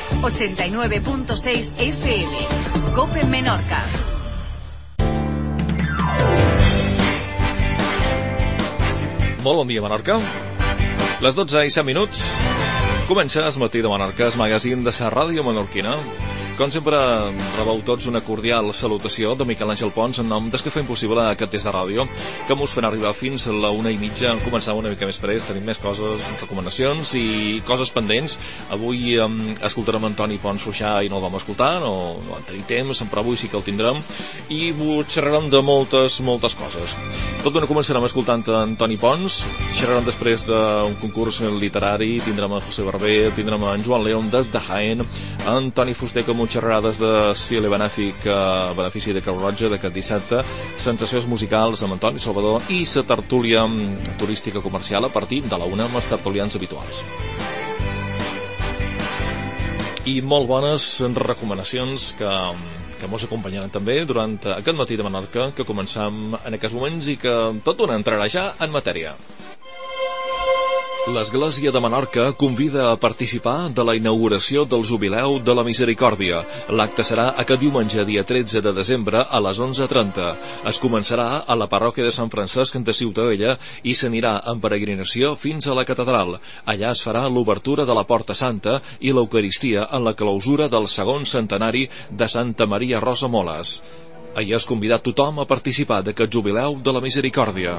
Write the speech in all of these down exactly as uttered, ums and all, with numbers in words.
ochenta y nueve punto seis F M. COPE Menorca. Molt bon dia, Menorca. Les dotze i set minuts. Comença el matí de Menorca, el magazín de la ràdio menorquina. Com sempre, rebeu tots una cordial salutació de Miquel Àngel Pons en nom des que fem possible aquest test de ràdio, que mos fan arribar fins a la una i mitja. Començar una mica més près, tenim més coses, recomanacions i coses pendents. Avui um, escoltarem Antoni Pons Fuixà i no el vam escoltar, no, no en tenim temps, però avui sí que el tindrem i vos xerrarem de moltes, moltes coses. Tot d'una començarem escoltant Antoni Pons, xerrarem després d'un concurs literari, tindrem a José Barber, tindrem a en Joan León des de Jaén, a Antoni Fuster com xerrades d'esfile benèfic a benefici de Creu Roja d'aquest dissabte, sensacions musicals amb Antoni Salvador i la tertúlia turística comercial a partir de la una amb els tertulians habituals. I molt bones recomanacions que, que mos acompanyaran també durant aquest matí de Menorca que començam en aquests moments i que tot d'una entrarà ja en matèria. L'Església de Menorca convida a participar de la inauguració del Jubileu de la Misericòrdia. L'acte serà aquest diumenge, dia tretze de desembre, a les onze trenta. Es començarà a la parròquia de Sant Francesc de Ciutadella i s'anirà en peregrinació fins a la catedral. Allà es farà l'obertura de la Porta Santa i l'Eucaristia en la clausura del segon centenari de Santa Maria Rosa Moles. Allà es convidat tothom a participar d'aquest Jubileu de la Misericòrdia.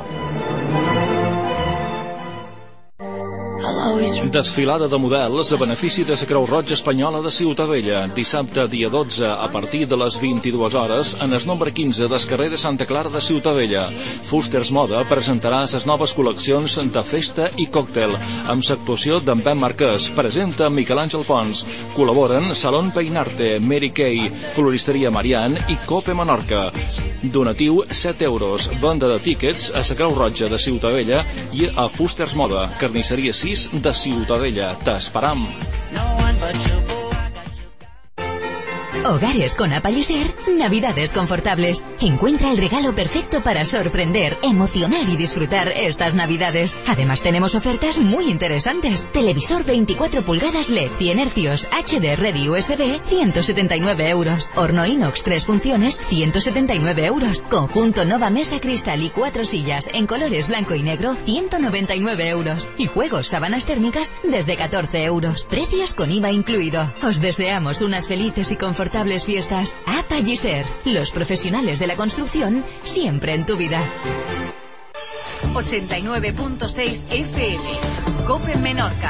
Desfilada de models a benefici de la Creu Roja Espanyola de Ciutadella. Dissabte, dia dotze, a partir de les vint-i-dues hores, en el nombre quinze del carrer de Santa Clara de Ciutadella. Fusters Moda presentarà les noves col·leccions de festa i còctel, amb l'actuació d'en Ben Marquès. Presenta Miquel Àngel Pons. Col·laboren Salón Peinarte, Mary Kay, Floristeria Marian i Cope Menorca. Donatiu set euros. Venda de tíquets a la Creu Roja de Ciutadella i a Fusters Moda. Carnisseria sis de Ciutadella. T'esperam. Hogares con Apalliser, navidades confortables. Encuentra el regalo perfecto para sorprender, emocionar y disfrutar estas navidades. Además tenemos ofertas muy interesantes. Televisor veinticuatro pulgadas L E D, cien hercios, H D R D U S B, ciento setenta y nueve euros. Horno inox tres funciones, ciento setenta y nueve euros. Conjunto Nova Mesa Cristal y cuatro sillas en colores blanco y negro, ciento noventa y nueve euros. Y juegos sábanas térmicas desde catorce euros. Precios con I V A incluido. Os deseamos unas felices y confortables fiestas. Apalliser, los profesionales de la construcción siempre en tu vida. ochenta y nueve punto seis F M. COPE Menorca.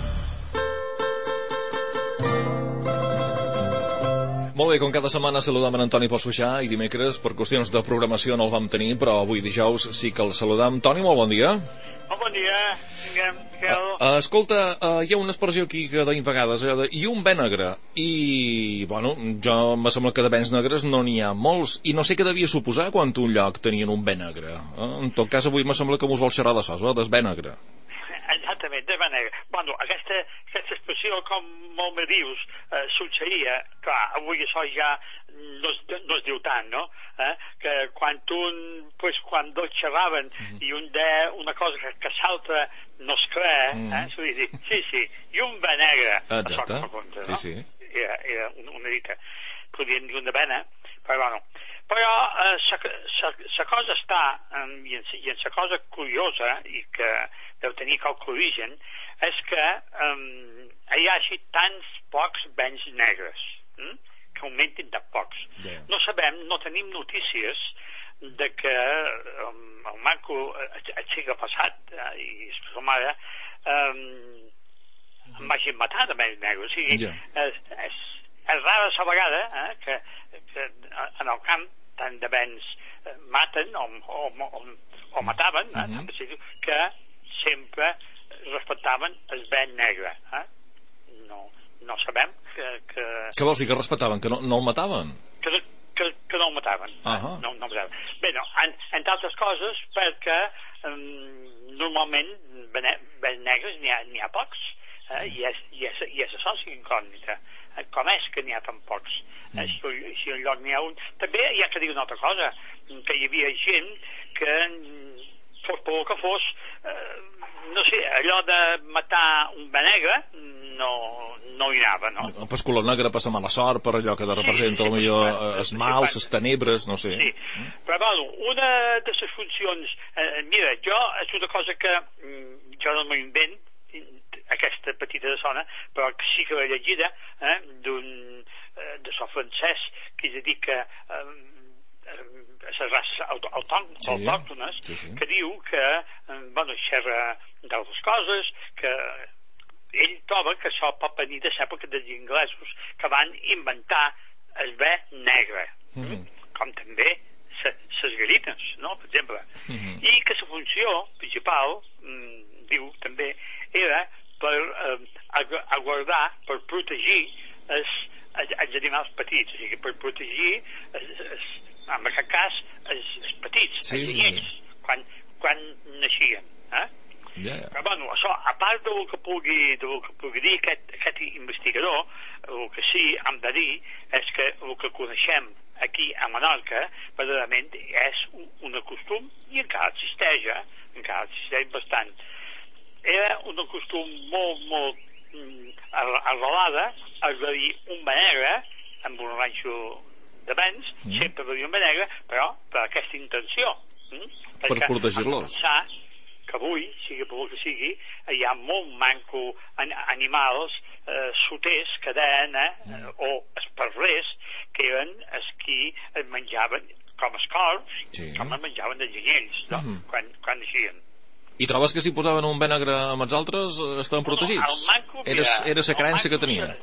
Molt bé, com cada setmana saludam en Antoni Pons Fuixà i dimecres per qüestions de programació no el vam tenir, però avui dijous sí que el saludam. Toni, molt bon dia. Molt bon dia. Vinga, Miquel. Uh, escolta, uh, hi ha una expressió aquí que deim vegades, allò de i un bé negre. I, bueno, jo me sembla que de bens negres no n'hi ha molts, i no sé què devia suposar quan un lloc tenien un bé negre. Uh, en tot cas, avui me sembla que mos vol xerrar de sos, eh, des bé negre. Exactament, de bé negre. Bueno, aquesta, aquesta expressió, com molt me dius, eh, succeïa, clar, avui això ja no es, no es diu tant, no? Eh? Que quan un, pues, quan dos xerraven mm -hmm. i un de una cosa que, que s'altra no es cree, mm -hmm. eh? S'ho dir, sí, sí, i un bé negre. Exacte, això, compte, no? sí, sí. Era, era una dita, podríem dir una bena, però bueno. Però la cosa està, um, i en la cosa curiosa, i que deu tenir qualque origen, és que um, hi hagi tants pocs béns negres, hm? que augmentin de pocs. Yeah. No sabem, no tenim notícies de que um, el manco el segle passat, eh, i som ara, um, mm-hmm. m'hagin matat de béns negres. O sigui, yeah. és, és, és rara la vegada eh, que, que en el camp tant de béns eh, maten o, o, o, o mataven, eh, mm-hmm. que sempre respectaven el bé negre. Eh? No, no sabem que, que... Què vols dir, que respectaven? Que no, no el mataven? Que, que, que no el mataven. Uh-huh. eh? no, no el mataven. Bé, no, en, entre altres coses, perquè um, normalment béns negres n'hi ha, n'hi ha pocs, eh? I, és, i, és, i és això incògnita. Eh? Com és que n'hi ha tan pocs? Mm. Eh? Si, si en lloc n'hi ha un... També hi ha que dir una altra cosa, que hi havia gent que, fos por que fos, eh, no sé, allò de matar un bé negre no, no hi anava, no? El pas color negre passa mala sort per allò que representa, sí, sí, potser els mals, les tenebres, no sé. Sí, però bueno, una de les funcions, eh, mira, jo és una cosa que mm, jo no m'ho invent, aquesta petita zona, però sí que l'he llegida, eh, d'un eh, de so francès que es dedica eh, a les races autòctones, sí, sí, sí. que diu que, eh, bueno, xerra d'altres coses, que ell troba que això pot venir de l'època dels inglesos que van inventar el bé negre, mm-hmm. com també les galines, no?, per exemple. Mm-hmm. I que la funció principal, mm, diu també, era per eh, aguardar, per protegir els, els, els animals petits, o sigui, per protegir, els, els, en aquest cas, els, els petits, sí, els niñets, sí, sí. quan, quan naixien. Eh? Yeah. Però, bueno, això, a part del que pugui, del que pugui dir aquest, aquest investigador, el que sí hem de dir és que el que coneixem aquí a Menorca, verdaderament, és un, un costum, i encara existeix, eh? encara existeix bastant. Era un costum molt, molt mm, arrelada, és a dir, un bé negre, amb un ranxo de bens, mm. sempre va dir un bé negre, però per aquesta intenció. Mm? Per protegir-los. Que avui, sigui per que sigui, hi ha molt manco an animals eh, soters, cadena, eh, o esparrers, que eren els qui es menjaven, com els corbs, sí. com es menjaven els anyells, no? Mm-hmm. quan, quan naixien. I trobes que si posaven un bé negre amb els altres estaven protegits? No, no, manco, era, era la creença que tenien.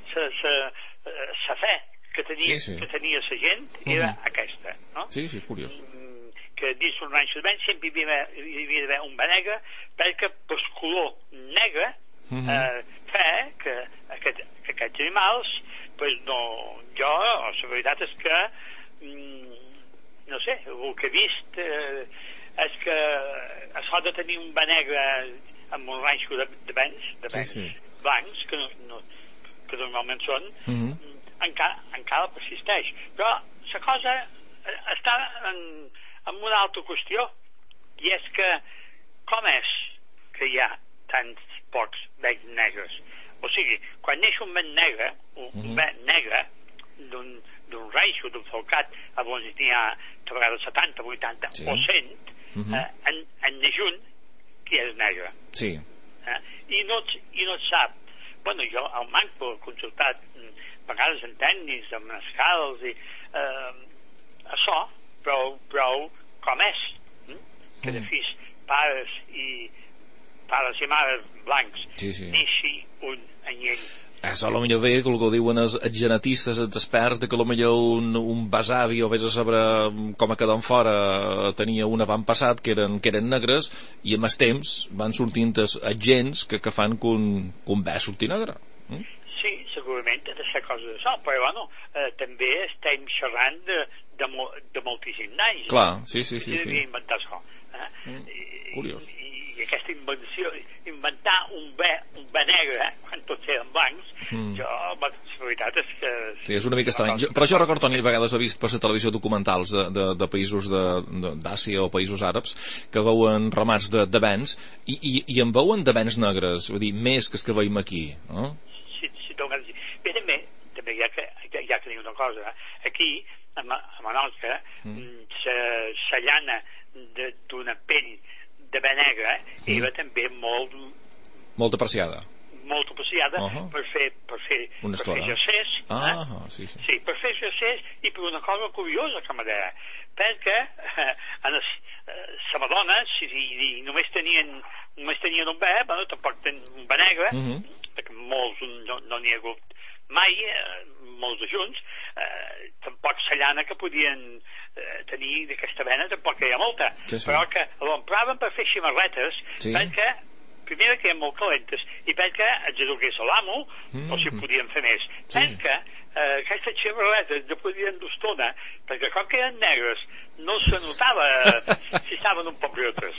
La fe que tenia, sí, sí. que tenia la gent era mm-hmm. aquesta, no? Sí, sí, és curiós. Que dins un ranxo de vent sempre hi havia, hi havia d'haver un bé negre, perquè per color negre mm-hmm. eh, fa que, aquest, que aquests animals, pues no, jo, la veritat és que mm, no sé, el que he vist eh, és que això de tenir un bé negre amb un ranxo de, de vents, de vents sí, sí. blancs, que, no, no, que normalment són, mm-hmm. encara, encara persisteix. Però la cosa està en amb una altra qüestió, i és que com és que hi ha tants pocs vells negres? O sigui, quan neix un vell negre, un mm-hmm. vell negre d'un ranxo, d'un falcat, llavors n'hi ha a vegades setanta, vuitanta sí. o cent, mm-hmm. eh, en, en neix un que és negre. Sí. Eh? I, no, I no et sap. Bueno, jo al manco he consultat a vegades en tècnics, amb escales, i eh, això, però, però com és hm? que de fills pares i pares i mares blancs sí, sí. neixi un anyell. Això a lo millor ve que el que diuen els, els genetistes, els experts, de que a lo millor un, un besavi o vés a saber com a quedant fora tenia un avantpassat que eren, que eren negres, i amb el temps van sortint els gens que, que fan que un, que un bé surti negre. Hm? Sí, segurament ha de ser cosa d'això, però bueno, eh, també estem xerrant de, de, mo de moltíssims anys. Clar, sí, sí, sí. sí. Inventar això. Eh? Mm, curiós. I, I aquesta invenció, inventar un bé, un bé negre, quan tots eren blancs, mm. jo, la veritat és que... Sí, és una mica estrany. Jo, però jo recordo, Toni, a vegades he vist per la televisió documentals de, de, de països d'Àsia o països àrabs que veuen ramats de, de bens i, i, i en veuen de bens negres, vull dir, més que els que veiem aquí, no? Bé, també, també hi ha que, hi ha que dir una cosa. Aquí, a, a Menorca, mm. la llana d'una pell de bé negre mm. era també molt... Molt apreciada. Molt apreciada uh -huh. per fer, per fer, una per fer jersers. Ah, eh? sí, sí. Sí, per fer jersers i per una cosa curiosa, que m'agrada. Perquè eh, en les, eh, la Madonna, si, si només tenien només tenien un bé, bueno, tampoc tenien un bé negre, mm -hmm. perquè molts no n'hi no ha hagut mai, eh, molts de junts, eh, tampoc la llana que podien eh, tenir d'aquesta vena, tampoc hi ha molta, sí, sí. però que l'empraven per fer ximarretes, sí. perquè primer que eren molt calentes i perquè els eduqués a l'amo mm-hmm. o si podien fer més, sí. perquè eh, aquestes ximarretes no podien dur estona, perquè com que eren negres no se notava si estaven un poc rotes.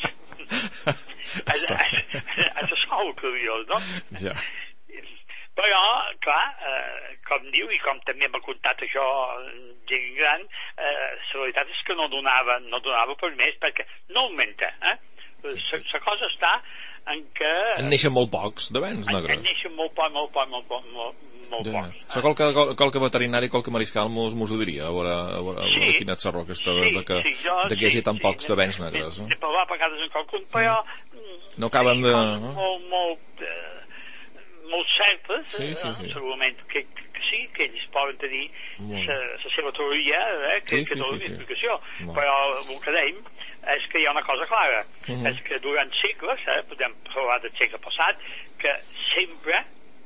és, és, és això curiós, no? Ja. Però, clar, eh, com diu, i com també m'ha contat això gent gran, eh, la veritat és que no donava, no donava per més, perquè no augmenta, eh? La cosa està en què... En neixen molt pocs de bens negres. En neixen molt pocs, molt pocs, molt pocs, molt, molt ja. pocs. Això qualque, qualque veterinari, qualque mariscal mos, mos ho diria, a veure, a veure, a veure sí, quina xerró aquesta de, sí, de, que, sí, jo, de que hi hagi sí, tan pocs sí, de bens negres. De, Eh? de parlar a vegades amb qualcun, però... No acaben de... Molt, molt, eh, molt certes, sí, sí, sí. segurament que, que, que sí, que ells poden tenir la seva teoria, eh, que, sí, que dona sí, sí, explicació, sí. però el que dèiem és que hi ha una cosa clara, uh -huh. és que durant segles, eh, podem parlar del segle passat, que sempre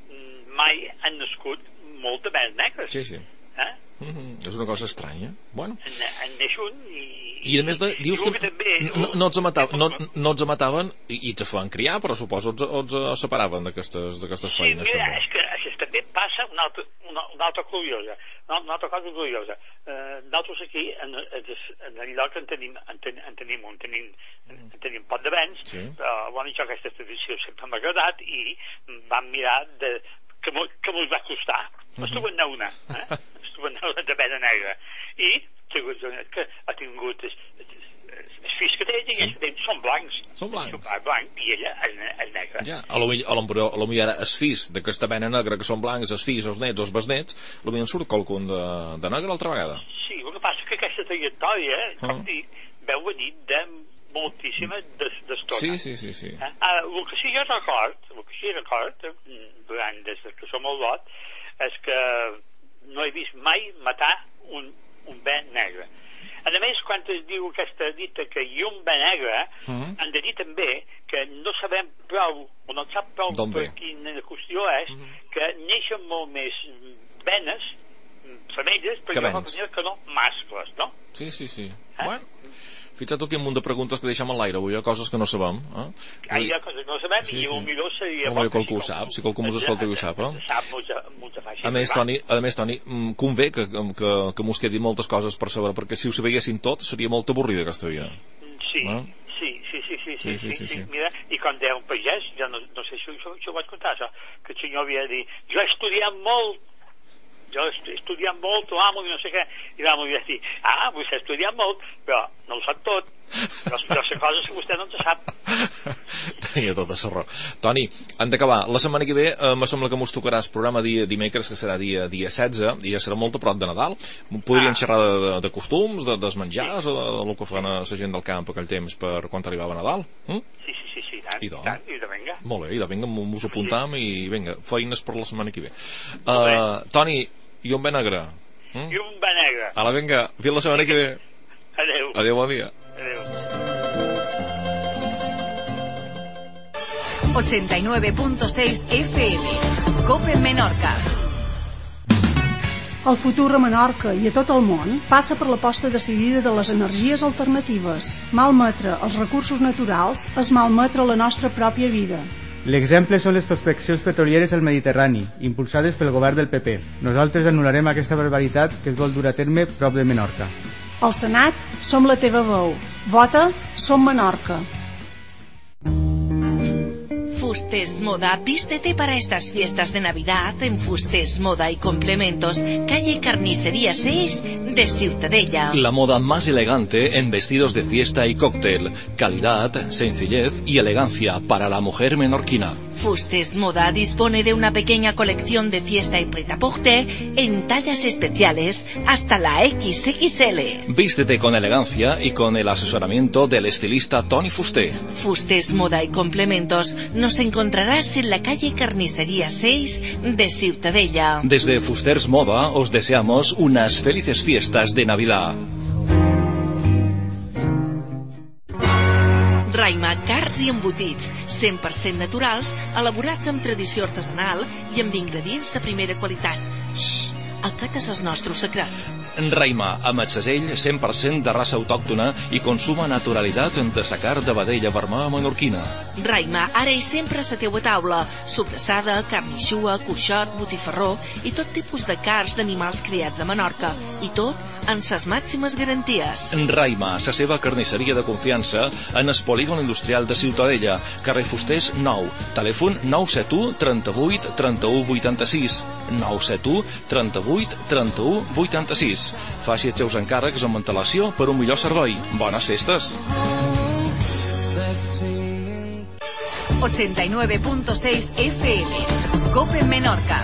mai han nascut molt de bens negres. Sí, sí. Eh? Uh -huh. És una cosa estranya. Bueno. En, en neix un i... I a més de, dius que, que també, no, no, els mataven, no, no els mataven i, i te feien criar, però suposo els, els separaven d'aquestes sí, feines. Sí, mira, també. és que, és que també passa una altra, una, una altra curiosa, una, una altra cosa curiosa. Eh, nosaltres aquí, en, en el lloc en tenim, en, ten, en tenim, en tenim, en tenim pot de bens, sí. Però bueno, això, aquesta tradició sempre m'ha agradat i vam mirar de, que mos va costar. Uh-huh. Estuvo en una, eh? Estuvo en una de vena negra. I que ha tingut els fills que té, sí. Són blancs. Són blancs. Són blanc, i ella és negra. Ja, a lo millor ara els fills d'aquesta vena negra que són blancs, els fills, els nets, els besnets, a lo millor en surt qualcun de, de negre altra vegada. Sí, el que passa és que aquesta trajectòria, eh, com uh-huh. dic, veu venir de moltíssimes d'estones. Sí, sí, sí, sí. Eh? Ara, el que sí jo record, el que sí record, durant des que som al lot, és que no he vist mai matar un, un ben negre. A més, quan es diu aquesta dita que hi ha un ben negre, uh-huh. han de dir també que no sabem prou, o no sap prou per quina qüestió és, uh-huh. que neixen molt més venes, femelles, però jo m'ho que no mascles, no? Sí, sí, sí. Eh? Bueno, fixa't tu quin munt de preguntes que deixem a l'aire avui, coses que no sabem. Eh? Hi ha coses que no sabem sí, i sí. millor seria... Home, qualcú ho sap, si qualcú mos escolta i ho sap. Eh? Sap molta, molta fàcil. A més, Toni, a més, Toni, convé que, que, que mos quedi moltes coses per saber, perquè si ho sabéssim tot seria molt avorrida aquesta vida. Sí, no? sí, sí, sí, sí, sí, sí, sí, sí, sí. Mira, i quan deia un pagès, jo no, no sé si això, això ho vaig contar, això, que el senyor havia de dir, jo he estudiat molt, jo he estudiat molt, ho amo i no sé què, i l'amo havia de dir, ah, vostè ha estudiat molt, però no ho sap tot, però jo sé coses que vostè no en sap. Tenia tota la raó. Toni, hem d'acabar. La setmana que ve eh, me sembla que mos tocaràs programa dia dimecres, que serà dia, dia setze, i ja serà molt a prop de Nadal. Podríem ah. xerrar de, de, de costums, de, dels menjars, sí. o de, de, de que fan a la gent del camp aquell temps per quan arribava Nadal. Mm? Sí, sí, sí, sí, tant, i, doncs, tant, i de venga. Molt bé, i de venga, mos apuntam, sí. i vinga, feines per la setmana que ve. Uh, Toni, i un ben negre. Mm? I un ben negre. Ala, vinga, fins la setmana que ve. Adéu. Adéu, bon dia. Adéu. ochenta y nueve punto seis F M COPE Menorca. El futur a Menorca i a tot el món passa per l'aposta decidida de les energies alternatives. Malmetre els recursos naturals és malmetre la nostra pròpia vida. L'exemple són les prospeccions petrolieres al Mediterrani, impulsades pel govern del P P. Nosaltres anul·larem aquesta barbaritat que es vol dur a terme prop de Menorca. Al Senat, som la teva veu. Vota, som Menorca. Fustes Moda, vístete para estas fiestas de Navidad en Fustes Moda y Complementos, calle Carnicería seis de Ciutadella. La moda más elegante en vestidos de fiesta y cóctel, calidad, sencillez y elegancia para la mujer menorquina. Fustes Moda dispone de una pequeña colección de fiesta y prêt-à-porter en tallas especiales hasta la equis equis ele. Vístete con elegancia y con el asesoramiento del estilista Toni Fuster. Fustes Moda y Complementos nos encontrarás en la calle Carnicería seis de Ciutadella. Desde Fusters Moda os deseamos unas felices fiestas de Navidad. Raima, carns i embotits, cent per cent naturals, elaborats amb tradició artesanal i amb ingredients de primera qualitat. Xxt, aquest és el nostre secret. Raima, amb el segell cent per cent de raça autòctona i consuma naturalitat de sa carn de vedella vermella menorquina. Raima, ara i sempre a la teua taula. Sobrassada, carnixua, cuixot, botifarró i tot tipus de carns d'animals criats a Menorca. I tot amb ses màximes garanties. Raima, la seva carnisseria de confiança en el polígon industrial de Ciutadella, carrer Fusters nou, telèfon nou set u, trenta-vuit, trenta-u, vuitanta-sis, nou set u, trenta-vuit, trenta-u, vuitanta-sis. Faci els seus encàrrecs amb antelació per un millor servei. Bones festes! ochenta y nueve punto seis F M. COPE Menorca.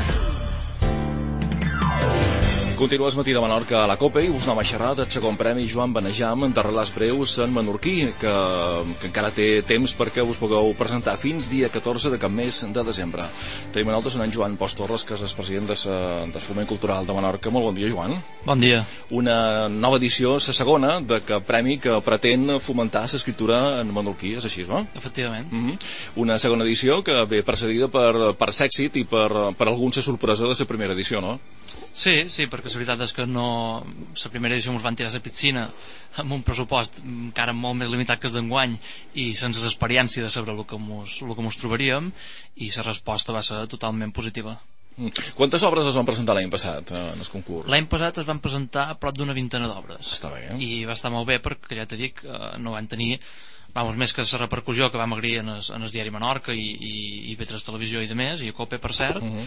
Continua el matí de Menorca a la COPE i us anem a xerrar del segon premi Joan Benejam de relats breus en menorquí, que, que encara té temps perquè us pugueu presentar fins dia catorze de cap mes de desembre. Tenim a nosaltres en Joan Post Torres, que és el president del Foment Cultural de Menorca. Molt bon dia, Joan. Bon dia. Una nova edició, la segona, d'aquest premi que pretén fomentar l'escriptura en menorquí, és així, no? Efectivament. Mm-hmm. Una segona edició que ve precedida per, per l'èxit i per, per alguns la sorpresa de la primera edició, no? Sí, sí, perquè la veritat és que no... La primera edició ens van tirar a la piscina amb un pressupost encara molt més limitat que el d'enguany i sense l'experiència de saber el que mos, el que mos trobaríem, i la resposta va ser totalment positiva. Quantes obres es van presentar l'any passat en el concurs? L'any passat es van presentar a prop d'una vintena d'obres. Està bé, eh? I va estar molt bé perquè, ja t'he dit, no van tenir... Vamos, més que la repercussió que vam agrair en el, en el diari Menorca i, i, i P tres Televisió i de més, i a COPE, per cert, uh-huh.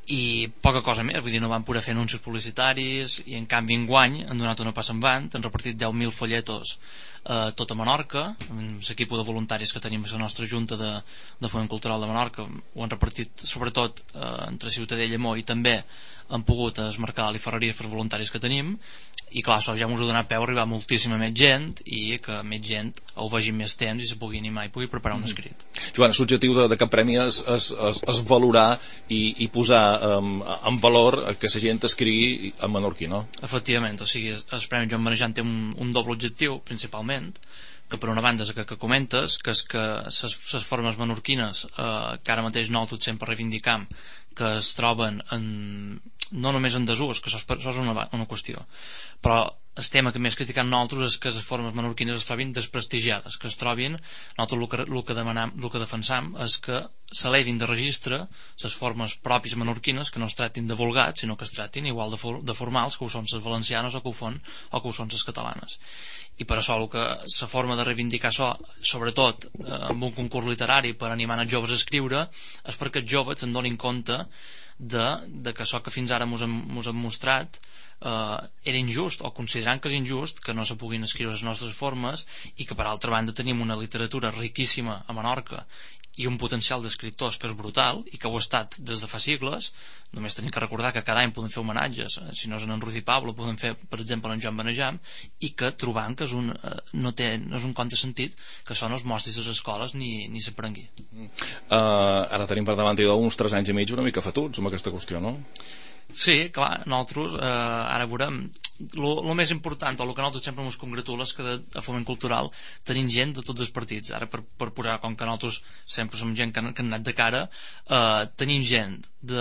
I poca cosa més, vull dir, no van poder fer anuncis publicitaris, i en canvi enguany han donat una passa endavant, han repartit deu mil folletos eh, tot a Menorca, amb l'equip de voluntaris que tenim a la nostra Junta de, de Foment Cultural de Menorca, ho han repartit sobretot eh, entre Ciutadella i Mo, i també han pogut esmarcar les ferreries per voluntaris que tenim, i clar, això ja ens ha donat peu a arribar a moltíssima més gent i que més gent ho vegi més temps i se pugui animar i pugui preparar un escrit. Joan, l'objectiu de, de cap premi és, és, és, és valorar i, i posar um, en valor que la gent escrigui en menorquí, no? Efectivament, o sigui, el Premi Joan Benejam té un, un doble objectiu, principalment, que per una banda és que, que comentes, que és que les formes menorquines eh, que ara mateix nosaltres sempre reivindicam, que es troben en, no només en desús, que això és, això és una, una qüestió, però el tema que més criticant nosaltres és que les formes menorquines es trobin desprestigiades, que es trobin, nosaltres el que, el que, demanam, el que defensam és que s'elevin de registre les formes pròpies menorquines, que no es tractin de vulgats, sinó que es tractin igual de, for, de formals que ho són les valencianes o que ho, fon, o que ho són les catalanes. I per això el que la forma de reivindicar això, sobretot eh, amb un concurs literari per animar els joves a escriure, és perquè els joves se'n donin compte de, de que això que fins ara mos hem, mos hem mostrat eh, era injust, o considerant que és injust que no se puguin escriure les nostres formes, i que per altra banda tenim una literatura riquíssima a Menorca i un potencial d'escriptors que és brutal i que ho ha estat des de fa segles. Només tenim que recordar que cada any podem fer homenatges, si no és en Ruiz i Pablo podem fer per exemple en Joan Benejam, i que trobant que és un, eh, no, té, no és un conte sentit que això no es mostri a les escoles ni, ni s'aprengui. uh, Ara tenim per davant uns tres anys i mig una mica fatuts amb aquesta qüestió, no? Sí, clar, nosaltres eh, ara veurem el més important, o el que nosaltres sempre ens congratula és que de, a Foment Cultural tenim gent de tots els partits. Ara per, per posar, com que nosaltres sempre som gent que, que han anat de cara, eh, tenim gent de,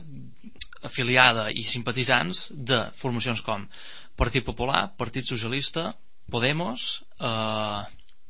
afiliada i simpatitzants de formacions com Partit Popular, Partit Socialista, Podemos, eh,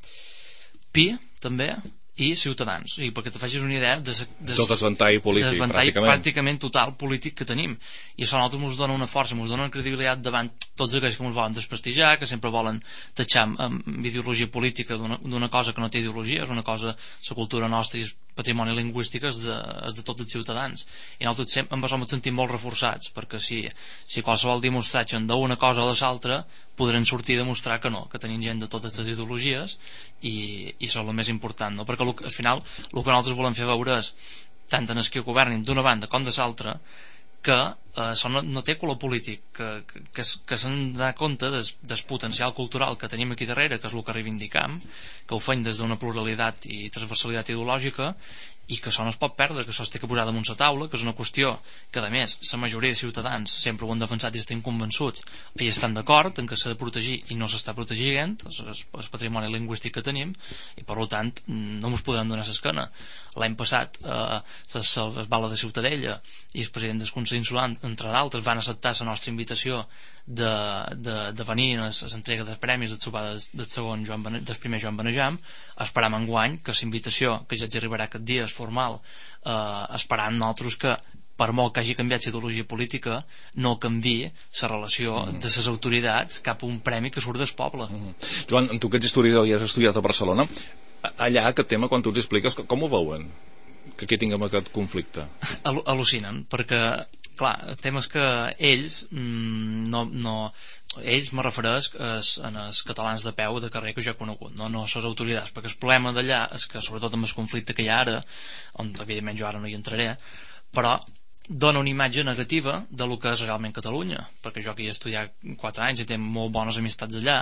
Pi també, i Ciutadans, i perquè te facis una idea de, de, tot el ventall polític, de ventall pràcticament. pràcticament total polític que tenim, i això a nosaltres ens dona una força, ens dona una credibilitat davant tots aquells que ens volen desprestigiar, que sempre volen tatxar amb, amb ideologia política d'una cosa que no té ideologia, és una cosa, la cultura nostra i patrimoni lingüístic és de, és de tots els ciutadans, i nosaltres sempre ens hem sentit molt reforçats, perquè si, si qualsevol dia mostratgen d'una cosa o de l'altra podrem sortir a demostrar que no, que tenim gent de totes les ideologies, i, i això és el més important, no? Perquè al final el que nosaltres volem fer veure és, tant en els que governin d'una banda com de l'altra, que eh, això no, no té color polític, que, que, que, que s'han de dar compte des, del potencial cultural que tenim aquí darrere, que és el que reivindicam, que ho fem des d'una pluralitat i transversalitat ideològica, i que això no es pot perdre, que això es té que posar damunt la taula, que és una qüestió que a més la majoria de ciutadans sempre ho han defensat i estem convençuts i estan d'acord en que s'ha de protegir i no s'està protegint el, el patrimoni lingüístic que tenim, i per tant no ens podran donar l'esquena. L'any passat eh, el Bala de Ciutadella i el president del Consell Insular, entre d'altres, van acceptar la nostra invitació de, de, de venir a l'entrega de premis del sopar del segon Joan Bene, del primer Joan Benejam. Esperam enguany que la invitació que ja ens arribarà aquest dia és formal, eh, esperant nosaltres que per molt que hagi canviat la ideologia política no canviï la relació mm. de les autoritats cap a un premi que surt del poble. mm. Joan, tu que ets historiador i has estudiat a Barcelona, allà aquest tema quan tu ens expliques com ho veuen? Que aquí tinguem aquest conflicte? Al·lucinen, perquè clar, el tema és que ells no, no ells me refereix en els catalans de peu de carrer que jo he conegut, no, no les autoritats, perquè el problema d'allà és que, sobretot amb el conflicte que hi ha ara, on evidentment jo ara no hi entraré, però dona una imatge negativa de lo que és realment Catalunya, perquè jo aquí he estudiat quatre anys i tinc molt bones amistats allà.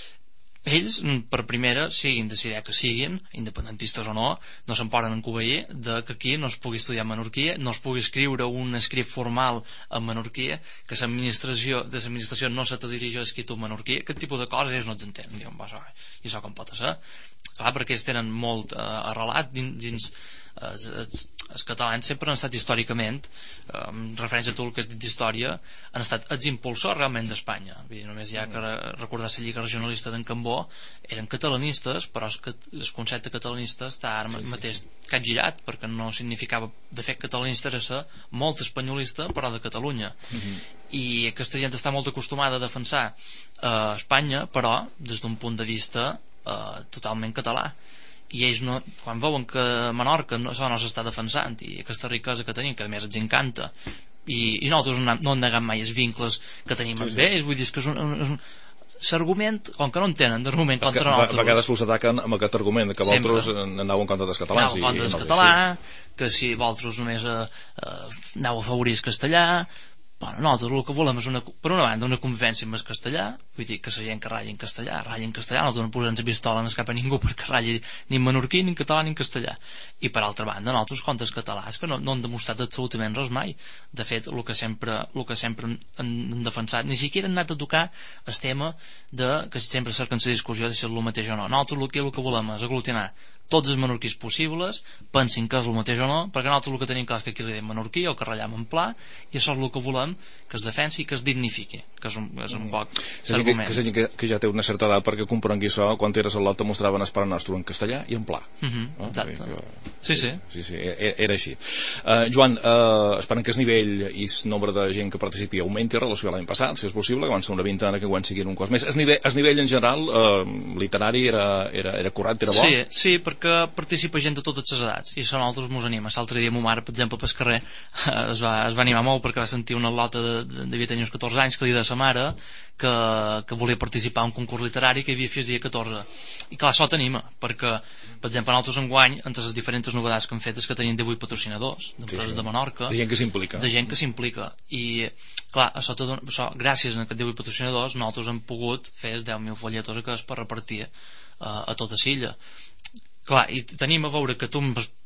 Ells, per primera, siguin de l'idea que siguin, independentistes o no, no se'n poden encobeir de que aquí no es pugui estudiar menorquia, no es pugui escriure un escrit formal en menorquia, que l'administració de l'administració no se te dirigeix escrit en menorquia. Aquest tipus de coses ells no els entenen, diuen, va, això, i això com pot ser? Clar, perquè ells tenen molt eh, arrelat dins, dins els, els, els catalans sempre han estat històricament, eh, en referència a tot el que has dit d'història, han estat els impulsors realment d'Espanya. Vull dir, només hi ha que recordar la Lliga Regionalista d'en Cambó, eren catalanistes, però el concepte catalanista està ara mateix capgirat, perquè no significava, de fet, catalanista era ser molt espanyolista, però de Catalunya. Uh-huh. I aquesta gent està molt acostumada a defensar eh, Espanya, però des d'un punt de vista eh, totalment català. I ells no, quan veuen que Menorca no, això no s'està defensant, i aquesta riquesa que tenim, que a més ens encanta, i, i nosaltres no, no hem negat mai els vincles que tenim sí, amb sí. ells, vull dir que és un, un, un l'argument, com que no en tenen d'argument contra nosaltres, a vegades us ataquen amb aquest argument que vosaltres aneu en contra dels catalans, aneu en contra del català, que si vosaltres només eh, eh, aneu a afavorir el castellà. Bueno, nosaltres el que volem és, una, per una banda, una convivència amb el castellà, vull dir que la gent que ratlla en castellà, ratlla en castellà, nosaltres no posem la pistola en el cap a ningú perquè ratlla ni en menorquí, ni en català, ni en castellà. I per altra banda, nosaltres contra els catalans que no, no han demostrat absolutament res mai. De fet, el que sempre, el que sempre han, han defensat, ni siquiera han anat a tocar el tema de que sempre cerquen la discussió de si és el mateix o no. Nosaltres el que, el que volem és aglutinar tots els menorquís possibles, pensin que és el mateix o no, perquè nosaltres el que tenim clar és que aquí li dèiem menorquí o que ratllem en pla, i això és el que volem, que es defensi i que es dignifiqui, que és un, és un poc l'argument. Que, que, que, que ja té una certa edat perquè comprengui això, quan eres al lot te mostraven el pare nostre en castellà i en pla. Uh-huh, no? Exacte. Que, sí, sí. Sí, sí, era així. Uh, Joan, uh, esperem que el nivell i el nombre de gent que participi augmenti en relació a l'any passat, si és possible, que van ser una vintena, que quan siguin un cos més. El nivell, el nivell en general, uh, literari, era, era, era correcte, era bo? Sí, sí, perquè participa gent de totes les edats i això a nosaltres mos anima. L'altre dia ma mare, per exemple, pel carrer es va, es va animar molt perquè va sentir una lota de, de, devia tenir uns catorze anys que li deia a sa mare que, que volia participar en un concurs literari que hi havia fins dia catorze. I clar, això t'anima, perquè, per exemple, nosaltres enguany, entre les diferents novetats que hem fet és que tenim divuit patrocinadors d'empreses sí, sí. de Menorca. De gent que s'implica. De gent que s'implica. I, clar, això, tot, això, gràcies a aquests divuit patrocinadors, nosaltres hem pogut fer els deu mil folletos que és per repartir uh, a tota l'illa. Clar, i tenim a veure que tu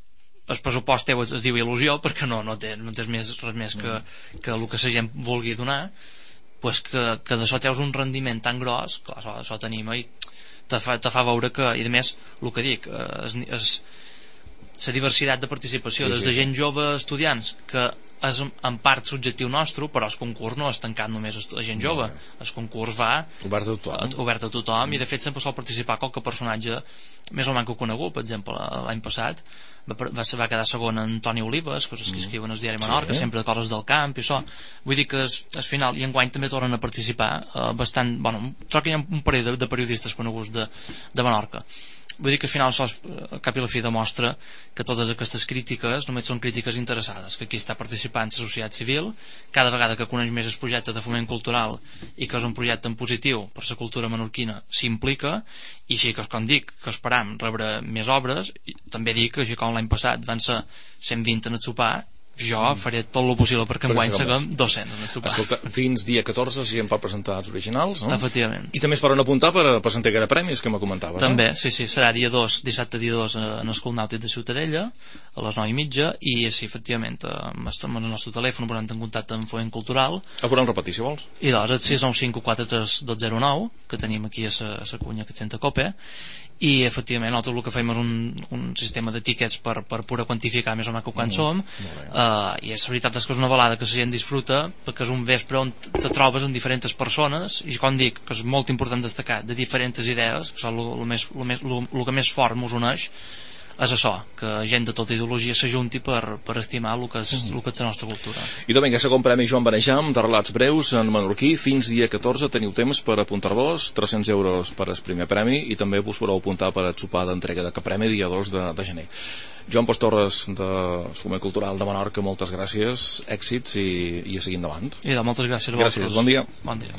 el pressupost teu es, es diu il·lusió perquè no, no té, no té més, res més que, que el que la gent vulgui donar, pues que, que d'això teus un rendiment tan gros, clar, això, això t'anima i te fa, te fa veure que, i a més el que dic és, és la diversitat de participació, sí, des de gent jove, estudiants, que és en part subjectiu nostre, però el concurs no és tancat només a gent jove, el concurs va obert a tothom, obert a tothom i de fet sempre sol participar qualque personatge més o menys conegut. Per exemple, l'any passat va, va, va quedar segon en Toni Olives, que és que escriuen el diari Menorca, sí, sempre de coses del camp i això. Vull dir que es, al final, i enguany també tornen a participar eh, bastant, bueno, trobo que hi ha un parell de, de periodistes coneguts de, de Menorca. Vull dir que al final això, al cap i la fi, demostra que totes aquestes crítiques només són crítiques interessades, que aquí està participant la societat civil, cada vegada que coneix més el projecte de foment cultural i que és un projecte en positiu per la cultura menorquina s'implica, i així que, com dic, que esperam rebre més obres, i també dic que així com l'any passat van ser cent vint en el sopar, jo faré tot el possible perquè enguany seguim dos-cents en el sopar. Escolta, fins dia catorze si em pot presentar els originals, no? Efectivament. I també es poden apuntar per a presentar de premis que me comentaves, també, no? sí, sí, serà dia dos, dissabte dia dos en l'Escola Nàutic de Ciutadella a les nou i mitja, i sí, efectivament estem en el nostre telèfon posant en contacte amb Foment Cultural. El podem repetir, si vols. I doncs el sis nou cinc quatre tres dos zero nou, que tenim aquí a la cunya que et senta copa, i efectivament nosaltres el que fem és un, un sistema de tíquets per, per poder quantificar més o menys quan mm, som uh, i és la veritat és que és una balada que la gent disfruta perquè és un vespre on te trobes amb diferents persones i com dic, que és molt important destacar, de diferents idees, que és el, el, més, el, més, el, el que més fort mos uneix és això, que gent de tota ideologia s'ajunti per, per estimar el que, és, el que és la nostra cultura. I també que segon premi Joan Benejam de relats breus en menorquí, fins dia catorze teniu temps per apuntar-vos, tres-cents euros per el primer premi, i també vos podeu apuntar per el sopar d'entrega de cap premi dia dos de, de gener. Joan Pons Torres, de Foment Cultural de Menorca, moltes gràcies, èxits i, i a seguir endavant. I de moltes gràcies a vosaltres. Gràcies, bon dia. Bon dia.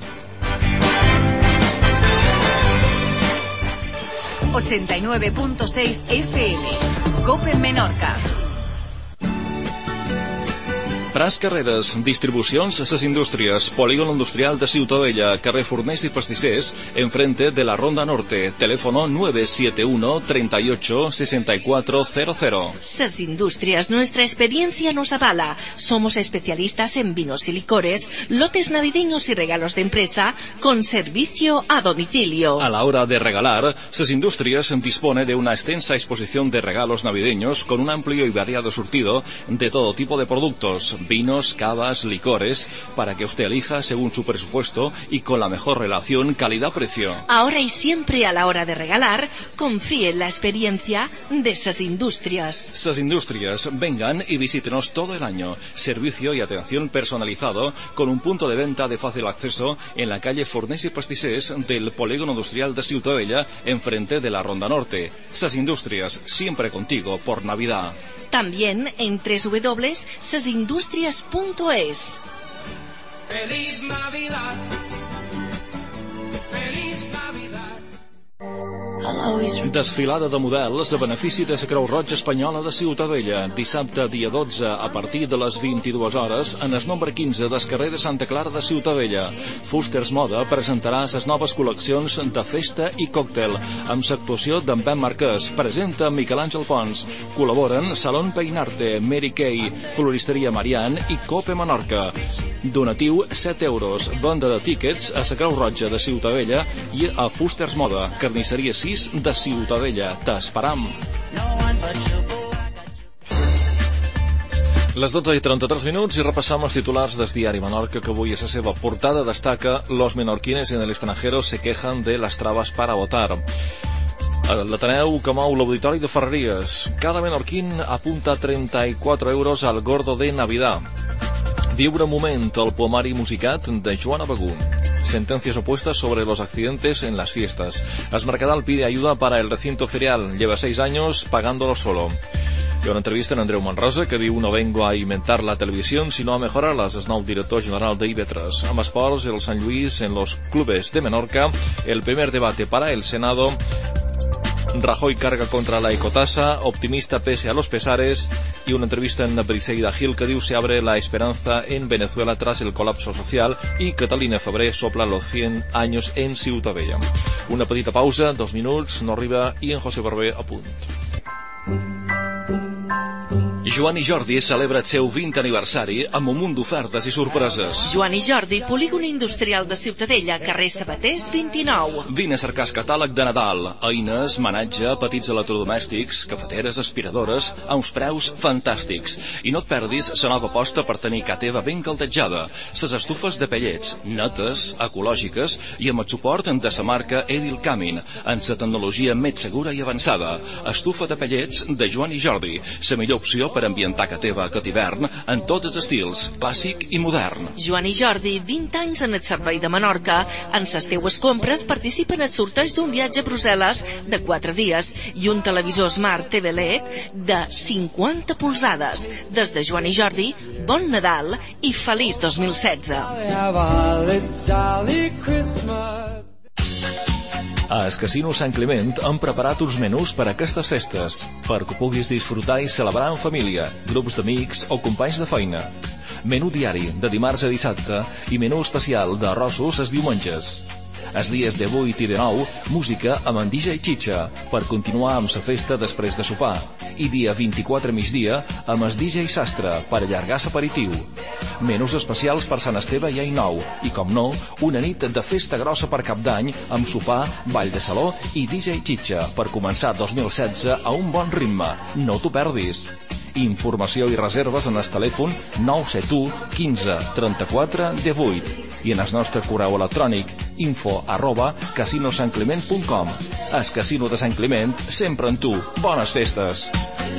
ochenta y nueve punto seis F M, COPE Menorca. Pras Carreras, distribucions a ses indústries, polígono industrial de Ciutadella, carrer Forners y Pastissers, enfrente de la Ronda Norte, teléfono nueve siete uno, treinta y ocho, sesenta y cuatro cero cero. Ses Industrias, nuestra experiencia nos avala. Somos especialistas en vinos y licores, lotes navideños y regalos de empresa, con servicio a domicilio. A la hora de regalar, Ses Industrias dispone de una extensa exposición de regalos navideños con un amplio y variado surtido de todo tipo de productos, vinos, cavas, licores, para que usted elija según su presupuesto y con la mejor relación calidad-precio. Ahora y siempre a la hora de regalar, confíe en la experiencia de Ses Industrias. Ses Industrias, vengan y visítenos todo el año. Servicio y atención personalizado con un punto de venta de fácil acceso en la calle Forners y Pastissers del Polígono Industrial de Ciutadella, enfrente de la Ronda Norte. Ses Industrias, siempre contigo por Navidad. También en doble u doble u doble u punto ses industrias punto es. Feliz Navidad. Feliz Navidad. Desfilada de models a benefici de la Creu Roja Espanyola de Ciutadella, dissabte dia dotze a partir de les vint-i-dues hores en el nombre quinze del carrer de Santa Clara de Ciutadella. Fusters Moda presentarà les noves col·leccions de festa i còctel amb l'actuació d'en Ben Marquès, presenta Miquel Àngel Pons. Col·laboren Salón Peinarte, Mary Kay, Floristeria Marian i Cope Menorca. Donatiu set euros, venda de tíquets a la Creu Roja de Ciutadella i a Fusters Moda, carnisseria sis de Ciutadella. T'esperam. Les dotze i trenta-tres minuts i repassam els titulars del diari Menorca, que avui a la seva portada destaca: los menorquines en el extranjero se quejan de las trabas para votar. L'Ateneu que mou l'Auditori de Ferreries. Cada menorquín apunta trenta-quatre euros al gordo de Navidad. Viure un moment, el poemari musicat de Joana Bagún. Sentencias opuestas sobre los accidentes en las fiestas. Asmercadal pide ayuda para el recinto ferial. Lleva seis años pagándolo solo. Hi ha una entrevista en Andreu Manresa que diu: no vengo a inventar la televisión sino a mejorarlas. Es nou director general de I V tres. Amb esports, el Sant Lluís en los clubes de Menorca. El primer debate para el Senado. Rajoy carga contra la ecotasa, optimista pese a los pesares, y una entrevista en Briseida Gil que diu: se abre la esperanza en Venezuela tras el colapso social, y Catalina Febrer sopla los cien años en Ciutadella. Una petita pausa, dos minuts, no arriba, i en José Barber a punt. Joan i Jordi celebra el seu vint aniversari amb un munt d'ofertes i sorpreses. Joan i Jordi, polígon industrial de Ciutadella, carrer Sabaters vint-i-nou. Vine a cercar el catàleg de Nadal. Eines, manatge, petits electrodomèstics, cafeteres, aspiradores, a uns preus fantàstics. I no et perdis la nova aposta per tenir ca teva ben caldejada. Ses estufes de pellets, netes, ecològiques i amb el suport de la marca Edil Camin, amb la tecnologia més segura i avançada. Estufa de pellets de Joan i Jordi, la millor opció per ambientar ca teva aquest hivern en tots els estils, clàssic i modern. Joan i Jordi, vint anys en el servei de Menorca. En les teues compres participa en el sorteig d'un viatge a Brussel·les de quatre dies i un televisor Smart T V L E D de cinquanta polzades. Des de Joan i Jordi, bon Nadal i feliç dos mil setze. A el Casino Sant Clement han preparat uns menús per a aquestes festes, perquè puguis disfrutar i celebrar en família, grups d'amics o companys de feina. Menú diari de dimarts a dissabte i menú especial d'arrossos els diumenges. Els dies de vuit i de nou, música amb en D J Chicha per continuar amb la festa després de sopar. I dia vint-i-quatre migdia amb el D J Sastre per allargar l'aperitiu. Menús especials per Sant Esteve i Any Nou. I, com no, una nit de festa grossa per Cap d'Any amb sopar, ball de saló i D J Chicha per començar dos mil setze a un bon ritme. No t'ho perdis. Informació i reserves en el telèfon nou set u quinze trenta-quatre divuit. i en el nostre correu electrònic info arroba casinosanclement punt com. El Casino de Sant Climent, sempre amb tu. Bones festes!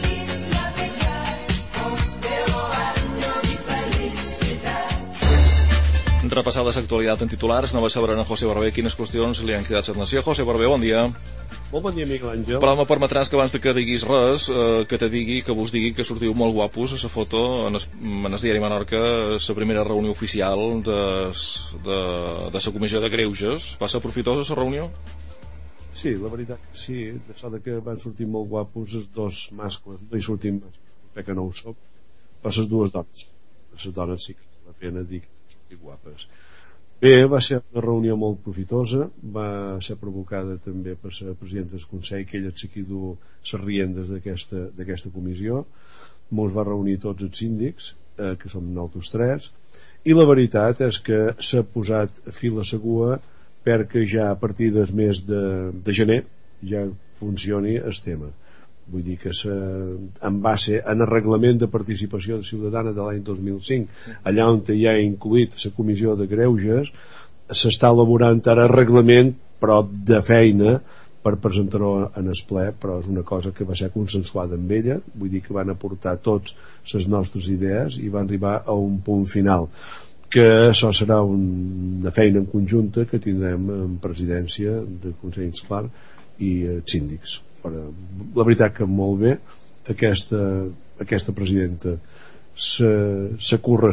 Repassades l'actualitat en titulars, no va saber a José Barber quines qüestions li han cridat la nació. José Barber, bon dia. Molt bon dia, Miguel Àngel. Però me permetràs que abans de que diguis res, eh, que te digui, que vos digui que sortiu molt guapos a la foto en el, en el diari Menorca, la primera reunió oficial de, de, de la comissió de greuges. Va ser profitosa la reunió? Sí, la veritat que sí, de sort que van sortir molt guapos els dos mascles, no hi sortim més, crec que no ho soc, però les dues dones, les dones sí que val la pena dir que sortir guapes. Bé, va ser una reunió molt profitosa, va ser provocada també per la presidenta del Consell, que ella aquí du les riendes d'aquesta comissió. Mos va reunir tots els síndics, eh, que som nosaltres tres, i la veritat és que s'ha posat fil a segura perquè ja a partir del mes de, de gener ja funcioni el tema. Vull dir que se, en base en el reglament de participació ciutadana de l'any dos mil cinc, allà on hi ha incluït la comissió de greuges, s'està elaborant ara el reglament prop de feina per presentar-ho en el ple, però és una cosa que va ser consensuada amb ella, vull dir que van aportar tots les nostres idees i van arribar a un punt final, que això serà una feina en conjunta que tindrem en presidència del Consell Escolar i eh, síndics. Però la veritat que molt bé aquesta, aquesta presidenta se, se curra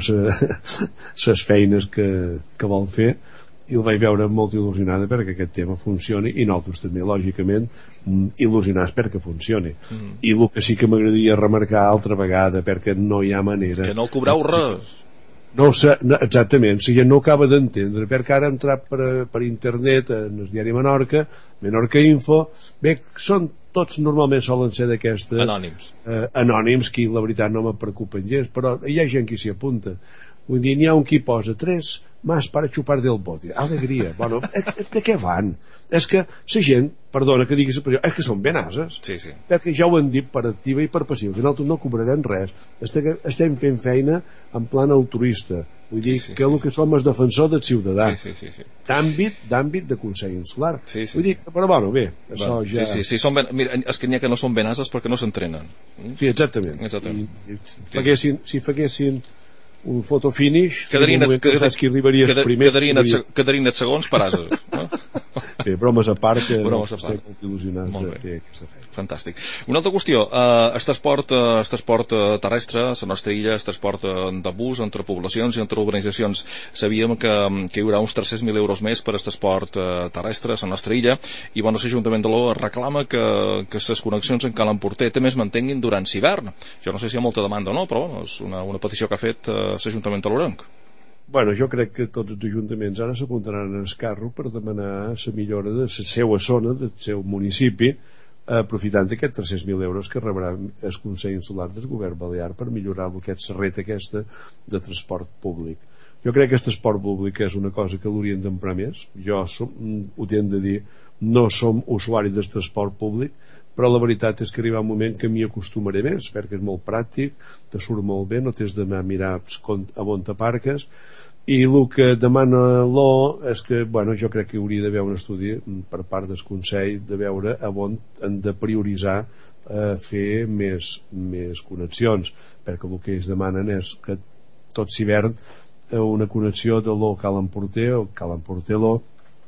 les feines que, que vol fer, i el vaig veure molt il·lusionada perquè aquest tema funcioni, i nosaltres també lògicament il·lusionats perquè funcioni. Mm. I el que sí que m'agradaria remarcar altra vegada, perquè no hi ha manera que no cobreu res. No, no, exactament, si ja no acaba d'entendre, perquè ara ha entrat per, per internet en el diari Menorca, Menorca Info, bé, són tots normalment solen ser d'aquestes anònims, eh, anònims, que la veritat no me preocupen gens, però hi ha gent que s'hi apunta. Vull dir, n'hi ha un qui posa tres más para chupar del bote, alegria. Bueno, de què van? És que la gent, perdona que diguis l'expressió, és que són ben ases. Sí, sí. Perquè ja ho han dit per activa i per passiva, que nosaltres no cobrarem res, estem fent feina en plan altruista, vull dir sí, sí, que el que som és defensor del ciutadà, sí, sí, sí, sí. d'àmbit d'àmbit de Consell Insular, sí, sí, vull dir, però bueno, bé, això bueno, ja... Sí, sí, sí, són ben... Mira, és que n'hi ha que no són ben ases perquè no s'entrenen. Sí, exactament. Exactament. I, i faguessin, si faguessin un photo finish, quedarien, si que saps qui arribaria quedar, primer, quedarien, et, quedarien et segons per ases, no? Bé, bromes a part, que bromes a estem part. molt il·lusionats molt de fer aquesta feina. Fantàstic. Una altra qüestió, uh, este esport, uh, este esport uh, terrestre, la nostra illa, este esport uh, de bus entre poblacions i entre urbanitzacions, sabíem que, que hi haurà uns tres-cents mil euros més per aquest esport uh, terrestre a la nostra illa, i bueno, l'Ajuntament de l'O reclama que, que les connexions en Cal Emporter també es mantenguin durant l'hivern. Jo no sé si hi ha molta demanda o no, però bueno, és una, una petició que ha fet uh, l'Ajuntament de l'Orenc. Bueno, jo crec que tots els ajuntaments ara s'apuntaran en el carro per demanar la millora de la seva zona, del seu municipi, aprofitant aquests tres-cents mil euros que rebrà el Consell Insular del Govern Balear per millorar aquest serret aquesta de transport públic. Jo crec que aquest transport públic és una cosa que l'haurien d'emprar més. Jo som, ho tinc de dir, no som usuaris del transport públic, però la veritat és que arriba un moment que m'hi acostumaré més, perquè és molt pràctic, te surt molt bé, no tens d'anar a mirar a on t'aparques, i el que demana l'O és que, bueno, jo crec que hauria d'haver un estudi per part del Consell de veure a on han de prioritzar eh, fer més, més connexions, perquè el que ells demanen és que tot l'hivern eh, una connexió de l'O Cal Emporter o Cal Emporter l'O,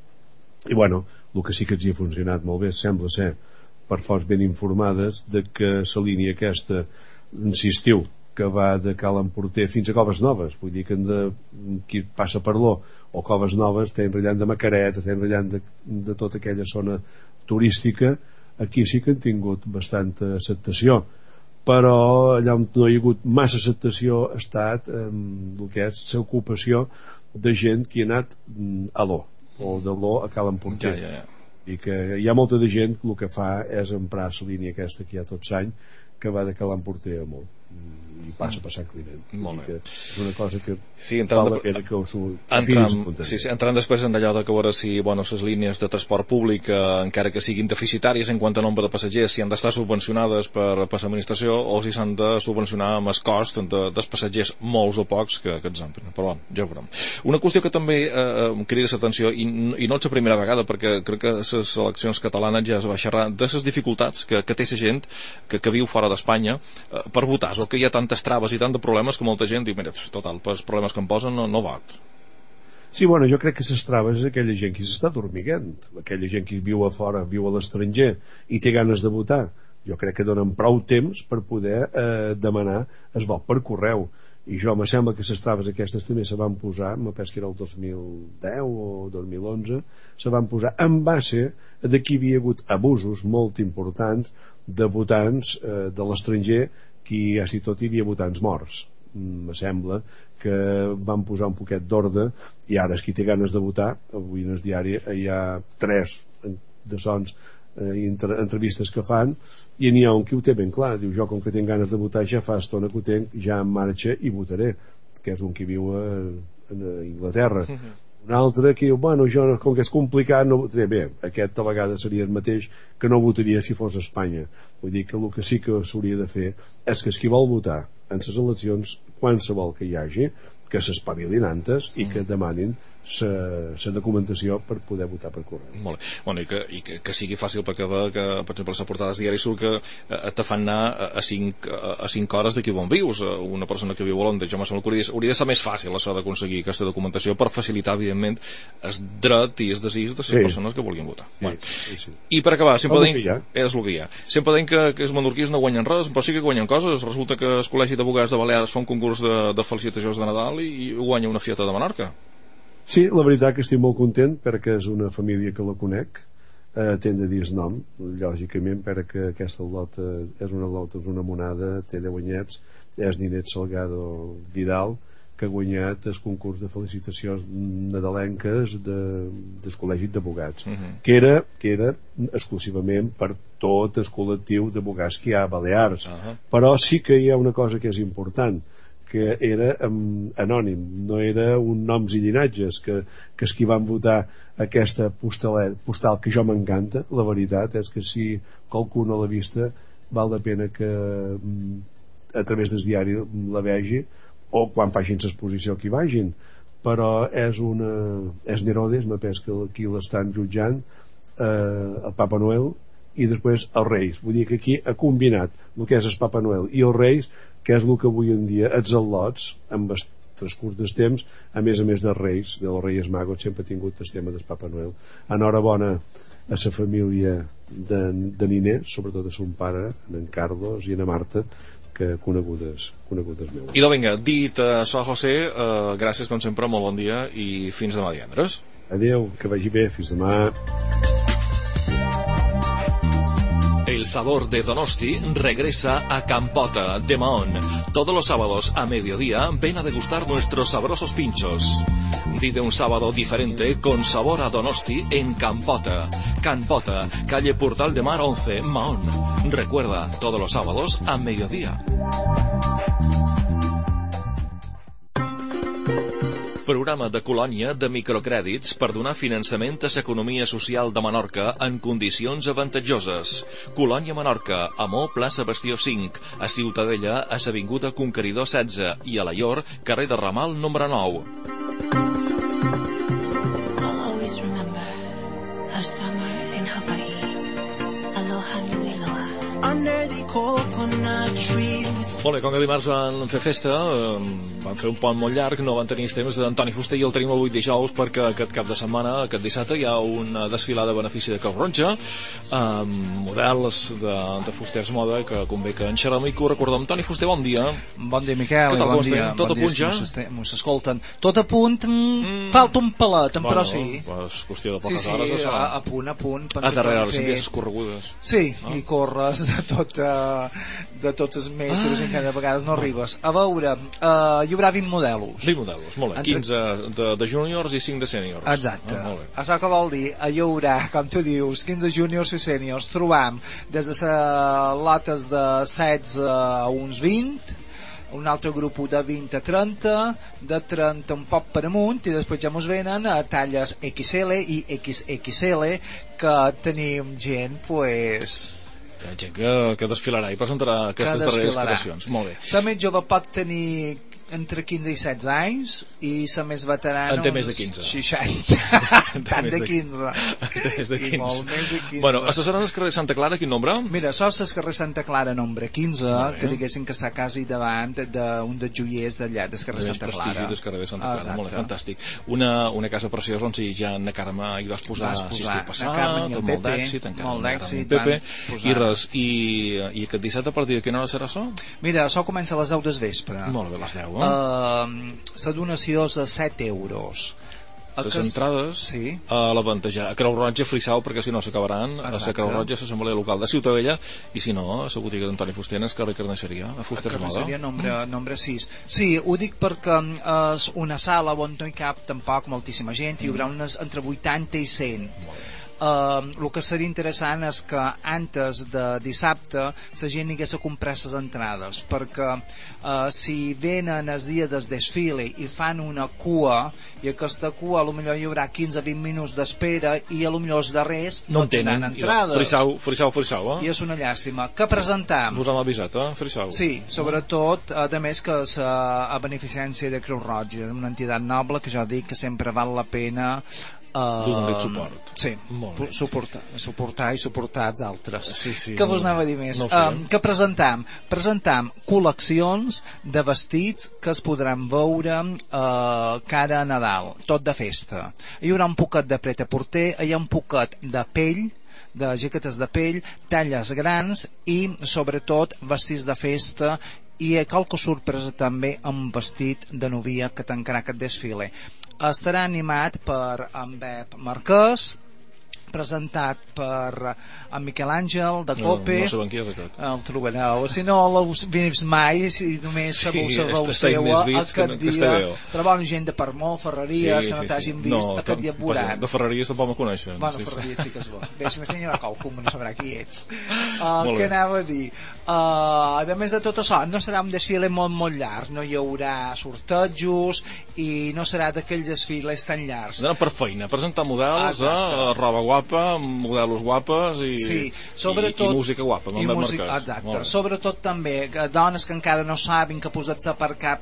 i bueno, el que sí que els hi ha funcionat molt bé sembla ser, per fonts ben informades, de que la línia aquesta insistiu que va de Cal Emporter fins a Coves Noves, vull dir que de, qui passa per l'O o Coves Noves està enrotllant de Macaret, està enrotllant de, de tota aquella zona turística, aquí sí que han tingut bastanta acceptació, però allà on no hi ha hagut massa acceptació ha estat eh, el que és l'ocupació de gent que ha anat a l'O o de l'O a Cal Emporter. Ja, ja, ja. I que hi ha molta de gent que el que fa és emprar la línia aquesta que hi ha tot l'any, que va de Cal Emporter a molt. i passa per Sant Climent. Molt bé. És una cosa que sí, val la pena que ho entrant, sí, sí, entrant després en allò de que veure si bueno, les línies de transport públic eh, encara que siguin deficitàries en quant a nombre de passatgers, si han d'estar subvencionades per, per l'administració o si s'han de subvencionar amb el cost de, dels passatgers, molts o pocs que, que ens amplen, però bueno, ja ho veurem. Una qüestió que també eh, em crida l'atenció i, i no és la primera vegada perquè crec que les eleccions catalanes ja es va xerrar de les dificultats que, que té la gent que, que viu fora d'Espanya eh, per votar, o que hi ha tantes traves i tant de problemes que molta gent diu, mira, total, pels problemes que em posen no, no vot. Sí, bueno, jo crec que les traves és aquella gent que s'està dormiguent, aquella gent que viu a fora, viu a l'estranger i té ganes de votar. Jo crec que donen prou temps per poder eh, demanar el vot per correu. I jo me sembla que les traves aquestes també se van posar, me penso que era el dos mil deu o dos mil onze, se van posar en base de que hi havia hagut abusos molt importants de votants eh, de l'estranger que així tot hi havia votants morts. Me sembla que van posar un poquet d'ordre i ara és qui té ganes de votar. Avui en el diari hi ha tres de sons eh, entrevistes que fan i n'hi ha un que ho té ben clar, diu jo com que tinc ganes de votar ja fa estona que ho tenc, ja en marxa i votaré, que és un que viu a, a Inglaterra. Un altre que diu, bueno, jo com que és complicat no votaré. Bé, aquest a vegades seria el mateix que no votaria si fos a Espanya. Vull dir que el que sí que s'hauria de fer és que qui vol votar en les eleccions, qualsevol que hi hagi, que s'espavilin antes i que demanin la documentació per poder votar per correu. Molt bé. Bueno, i que, i que, que sigui fàcil perquè ve que, per exemple, les portades diaris surt que eh, te fan anar a cinc, a cinc hores d'aquí on vius. Una persona que viu a Londres, jo m'ho sembla que hauria, hauria de ser més fàcil això d'aconseguir aquesta documentació per facilitar, evidentment, el dret i el desig de les sí. persones que vulguin votar. Sí, bueno. sí, sí. I per acabar, sempre deim, és el que hi ha. Sempre deim que, que els menorquins no guanyen res, però sí que guanyen coses. Resulta que el Col·legi d'Advocats de Balears fa un concurs de, de felicitacions de Nadal i, i guanya una fieta de Menorca. Sí, la veritat que estic molt content perquè és una família que la conec, eh, ten de dir el nom, lògicament, perquè aquesta lota és una lota, és una monada, té deu anyets, és Ninet Salgado Vidal, que ha guanyat el concurs de felicitacions nadalenques de, del Col·legi d'Advocats, uh -huh. que, era, que era exclusivament per tot el col·lectiu d'advocats que hi ha a Balears. Uh -huh. Però sí que hi ha una cosa que és important, que era um, anònim, no era un noms i llinatges, que, que els que van votar aquesta postalet, postal que jo m'encanta, la veritat és que si qualcú no l'ha vista val la pena que um, a través del diari la vegi o quan facin l'exposició que hi vagin, però és una és Nerodes, me penso que aquí l'estan jutjant, eh, el Papa Noel i després els Reis, vull dir que aquí ha combinat el que és el Papa Noel i els Reis, que és el que avui en dia els al·lots amb el transcurs dels temps, a més a més dels Reis, dels Reis Magos, sempre ha tingut el tema del Papa Noel. Enhorabona a la família de, de Niner, sobretot a son pare, en Carlos i en Marta, que conegudes, conegudes meus. I vinga, dit a so José, eh, gràcies com sempre, molt bon dia i fins demà divendres. Adeu, que vagi bé, fins demà. El sabor de Donosti regresa a Campota de Mahón. Todos los sábados a mediodía ven a degustar nuestros sabrosos pinchos. Vive un sábado diferente con sabor a Donosti en Campota. Campota, calle Portal de Mar once, Mahón. Recuerda, todos los sábados a mediodía. Programa de colònia de microcrèdits per donar finançament a l'economia social de Menorca en condicions avantatjoses. Colònia Menorca, Amó, plaça Bastió cinc, a Ciutadella, a l'avinguda Conqueridor setze i a Laior, carrer de Ramal, número nou. I'll always remember our summer in Hawaii. Aloha nui loa. Under the coconut trees. Molt bé, com que dimarts van fer festa, eh, van fer un pont molt llarg, no van tenir els temps d'Antoni Fuster i el tenim avui dijous perquè aquest cap de setmana, aquest dissabte, hi ha una desfilada a benefici de Creu Roja amb models de, de Fusters Moda que convé que en xerrem i que ho recordem. Antoni Fuster, bon dia. Bon dia, Miquel, tal, bon dia. Tot bon a punt ja? M'ho s'escolten. Tot a punt, mm, falta un pelet, bueno, però sí. És qüestió de poques sí, sí, hores. Sí, a, a punt, a punt. A darrere, les envies escorregudes. Sí, no? I corres de tot, uh, de tots els metros, i cada vegades no arribes. A veure, uh, hi haurà vint modelos. vint modelos, molt bé. Entre... quinze de, de júniors i cinc de sèniors. Exacte. Ah, molt bé. Això que vol dir, hi haurà, com tu dius, quinze júniors i sèniors. Trobam des de les lotes de setze a uns vint, un altre grup de vint a trenta, de trenta un poc per amunt, i després ja mos venen a talles X L i X X L, que tenim gent, pues... gent que, que desfilarà i presentarà aquestes darreres creacions. Molt bé. La més jove pot tenir entre quinze i setze anys, i la més veterana en té més de quinze. seixanta. Tant de quinze. més de quinze. I molt més de quinze. Bueno, assessorant al carrer Santa Clara, quin nombre? Mira, sos al carrer Santa Clara, nombre quinze, que diguéssim que està quasi davant d'un dels joiers d'allà, del carrer Santa Clara. Prestigi del carrer Santa Clara, ah, molt fantàstic. Una, una casa preciosa on si ja en Carme hi vas posar, vas posar si estiu passat, molt d'èxit, molt d'èxit, Pepe, i res, i, i aquest dissabte a partir de quina hora serà això? Mira, això comença a les deu del vespre. Molt bé, a les deu, eh? Uh, la donació és de set euros. Les entrades sí. a la Pantejà, a Creu Roja, Frisau, perquè si no s'acabaran, a la Creu Roja, a l'Assemblea Local de Ciutadella, i si no, a la botiga d'Antoni Fustenes, carrer Carnisseria, a Fusters Moda. Carnisseria, nombre, mm. nombre sis. Sí, ho dic perquè és una sala on no hi cap tampoc moltíssima gent, hi haurà unes entre vuitanta i cent. Uh, el que seria interessant és que antes de dissabte la gent hagués a comprar les entrades, perquè uh, si venen el dia del desfile i fan una cua, i aquesta cua potser hi haurà quinze a vint minuts d'espera i potser els darrers no, no tenen entrades. Frisau, frisau, frisau, eh? I és una llàstima. Què presentam? Us han avisat, eh? Frisau. Sí, sobretot, a més que és a, a beneficència de Creu Roja, una entitat noble que jo dic que sempre val la pena Uh, donar suport. Sí, suportar, suportar i suportar els altres. Sí, sí, què vos anava a dir més? No um, què presentam? Presentam col·leccions de vestits que es podran veure uh, cara a Nadal, tot de festa. Hi haurà un poquet de pret-a-porter, hi ha un poquet de pell, de jaquetes de pell, talles grans i sobretot vestits de festa, i qualque sorpresa també amb un vestit de novia que tancarà aquest desfile. Estarà animat per en Bep Marquès, presentat per en Miquel Àngel de Cope. No, no sabem qui és aquest. El trobareu. Si no l'heu vist mai, si només sabeu sí, sabeu seua aquest que, dia. Però bona gent de Parmó, Ferreries, sí, que no sí, t'hagin sí. vist, no, aquest dia vorat. De Ferreries tampoc me coneixen. Bueno, sí, Ferreries sí que és bo. Bé, si m'he fet qualcú, no sabrà qui ets. Uh, què anava a dir? Uh, a més de tot això, no serà un desfile molt, molt llarg, no hi haurà sortejos i no serà d'aquells desfiles tan llargs. Anem per feina, presentar models, eh, roba guapa, modelos guapes i, sí, sobretot, i, i música guapa, i música, exacte. Sobretot també que dones que encara no saben que posar-se per cap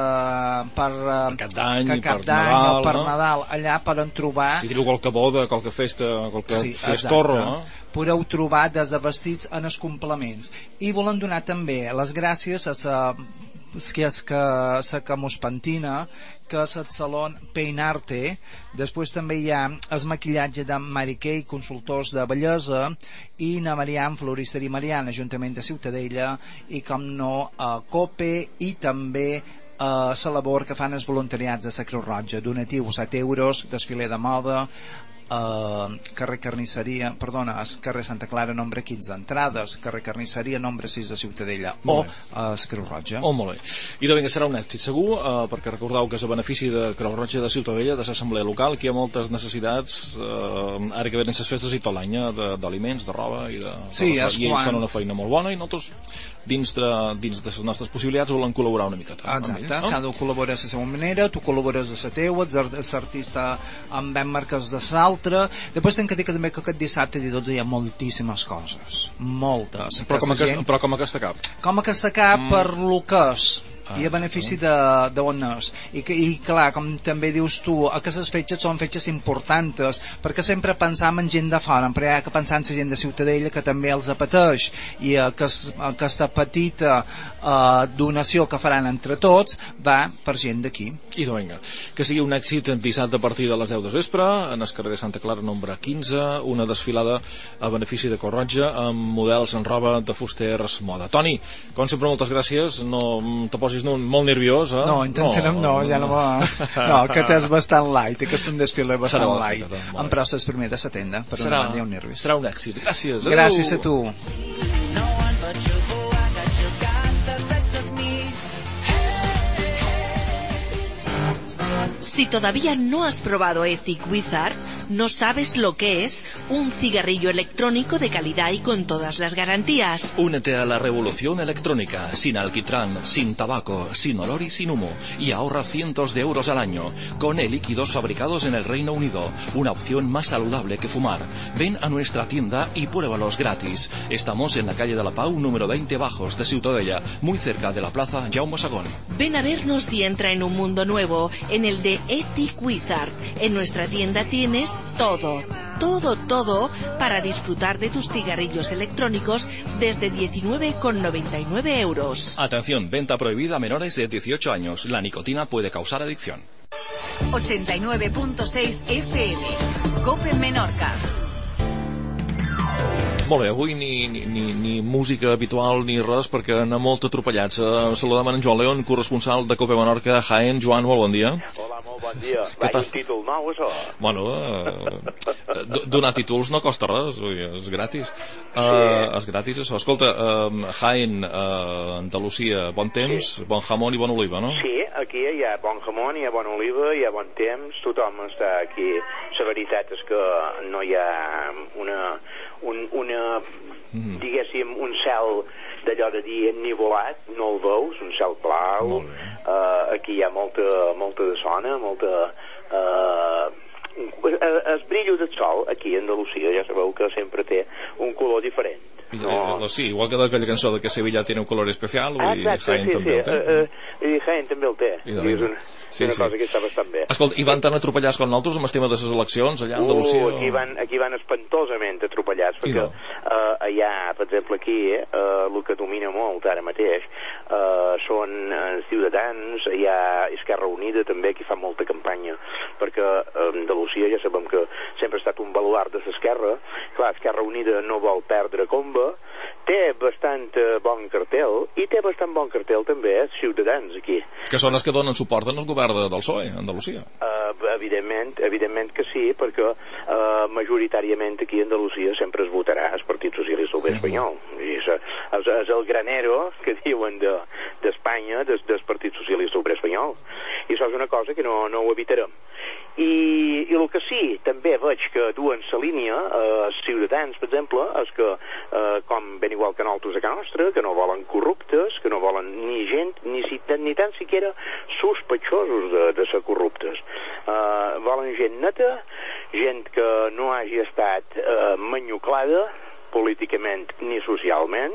eh, per, per cap d'any, per, cap per, Nadal, per no? Nadal, allà poden trobar si teniu qualque boda, qualque festa, qualque sí, festorro, no? Podeu trobar des de vestits en els complements. I volem donar també les gràcies a la que és que la que mos pentina, que és el salon Peinarte. Després també hi ha el maquillatge de Mary Kay, consultors de bellesa, i na Marian, floristeria Marian, Ajuntament de Ciutadella, i com no a Cope, i també a la labor que fan els voluntariats de la Creu Roja, donatiu set euros, desfiler de moda, Uh, carrer Carnisseria, perdona, carrer Santa Clara, nombre quinze, entrades, carrer Carnisseria, nombre sis de Ciutadella, o a uh, Creu Roja. Oh, molt bé. I de ben que serà un èxit segur, uh, perquè recordeu que és a benefici de Creu Roja de Ciutadella, de l'Assemblea Local, que hi ha moltes necessitats, uh, ara que venen les festes i tot l'any, d'aliments, de roba i de... Sí, de i ells quan... fan una feina molt bona i nosaltres, dins de, dins de les nostres possibilitats, volem col·laborar una miqueta. Exacte, no? Cada un col·labora a la seva manera, tu col·labores a la teua, l'artista amb ben marques de salt. Després tenc que dir que també que aquest dissabte i dotze hi ha moltíssimes coses, moltes, però com, aquest, gent... però com aquesta cap com aquesta cap mm. per lo que és ah, i a benefici de, de on és I, que, i clar, com també dius tu, aquestes fetges són fetges importants perquè sempre pensam en gent de fora, però hi ha que pensar en la gent de Ciutadella que també els apeteix i aquest, aquesta petita uh, donació que faran entre tots va per gent d'aquí. I doncs vinga, que sigui un èxit dissabte a partir de les deu del vespre en el carrer de Santa Clara nombre quinze, una desfilada a benefici de Creu Roja amb models en roba de fusters moda. Toni, com sempre moltes gràcies, no te posis no, molt nerviós, eh? No, intentarem no, no, ja no va... No, que és bastant light, que és un desfile bastant serà light, ficat, en procés primer de setenda, per serà, no hi ha un nervis. Serà un èxit, gràcies. Gràcies a tu. Si todavía no has probado Ethic Wizard, no sabes lo que es un cigarrillo electrónico de calidad y con todas las garantías. Únete a la revolución electrónica, sin alquitrán, sin tabaco, sin olor y sin humo, y ahorra cientos de euros al año, con e-líquidos fabricados en el Reino Unido, una opción más saludable que fumar. Ven a nuestra tienda y pruébalos gratis. Estamos en la calle de la Pau, número veinte Bajos, de Ciutadella, muy cerca de la plaza Jaume Sagón. Ven a vernos y entra en un mundo nuevo, en el de Ethic Wizard. En nuestra tienda tienes todo, todo, todo para disfrutar de tus cigarrillos electrónicos desde diecinueve con noventa y nueve euros. Atención, venta prohibida a menores de dieciocho años. La nicotina puede causar adicción. ochenta y nueve punto seis F M. COPE Menorca. Molt bé, avui ni, ni, ni, ni música habitual ni res, perquè anem molt atropellats. Uh, saludem en Joan León, corresponsal de COPE Menorca, Jaén. Joan, molt bon dia. Hola, molt bon dia. Vaig un títol nou, això? Bueno, uh, donar títols no costa res, vull dir, és gratis. Uh, sí. És gratis, això. Escolta, uh, Jaén, uh, Andalusia, bon temps, sí. Bon jamón i bona oliva, no? Sí, aquí hi ha bon jamón, hi ha bona oliva, hi ha bon temps, tothom està aquí. La veritat és que no hi ha una... Un, una, mm. diguéssim, un cel d'allò de dir ennivolat, no el veus, un cel blau, uh, aquí hi ha molta, molta de sona, molta... Uh, el brillo del sol aquí a Andalusia ja sabeu que sempre té un color diferent. No. Sí, igual que aquella cançó de que Sevilla tiene un color especial, ah, i Jaén sí, també sí. el té. Uh, uh, I Jaén també el té. I I és una, sí, una sí. cosa que està bastant bé. Escolta, i van tan atropellats com nosaltres amb el tema de les eleccions allà a Andalusia? Uh, aquí, van, aquí van espantosament atropellats, perquè uh, allà, per exemple, aquí, eh, uh, el que domina molt ara mateix uh, són uh, Ciutadans, hi ha Esquerra Unida també, que fa molta campanya, perquè uh, Andalusia ja sabem que sempre ha estat un baluard de l'Esquerra. Clar, Esquerra Unida no vol perdre comba, té bastant bon cartel i té bastant bon cartel també eh, Ciutadans aquí. Que són els que donen suport al govern de, del P S O E, Andalusia. Uh, evidentment, evidentment que sí, perquè uh, majoritàriament aquí a Andalusia sempre es votarà el Partit Socialista Obrer Espanyol. I és, és, és el granero que diuen d'Espanya, de, des, del Partit Socialista Obrer Espanyol. I això és una cosa que no, no ho evitarem. I, i el que sí, també veig que duen la línia, eh, Ciutadans, per exemple, és que, eh, com ben igual que nosaltres a casa nostra, que no volen corruptes, que no volen ni gent, ni, ni tan siquiera sospechosos de, de ser corruptes. Eh, volen gent neta, gent que no hagi estat eh, manyuclada, políticament ni socialment,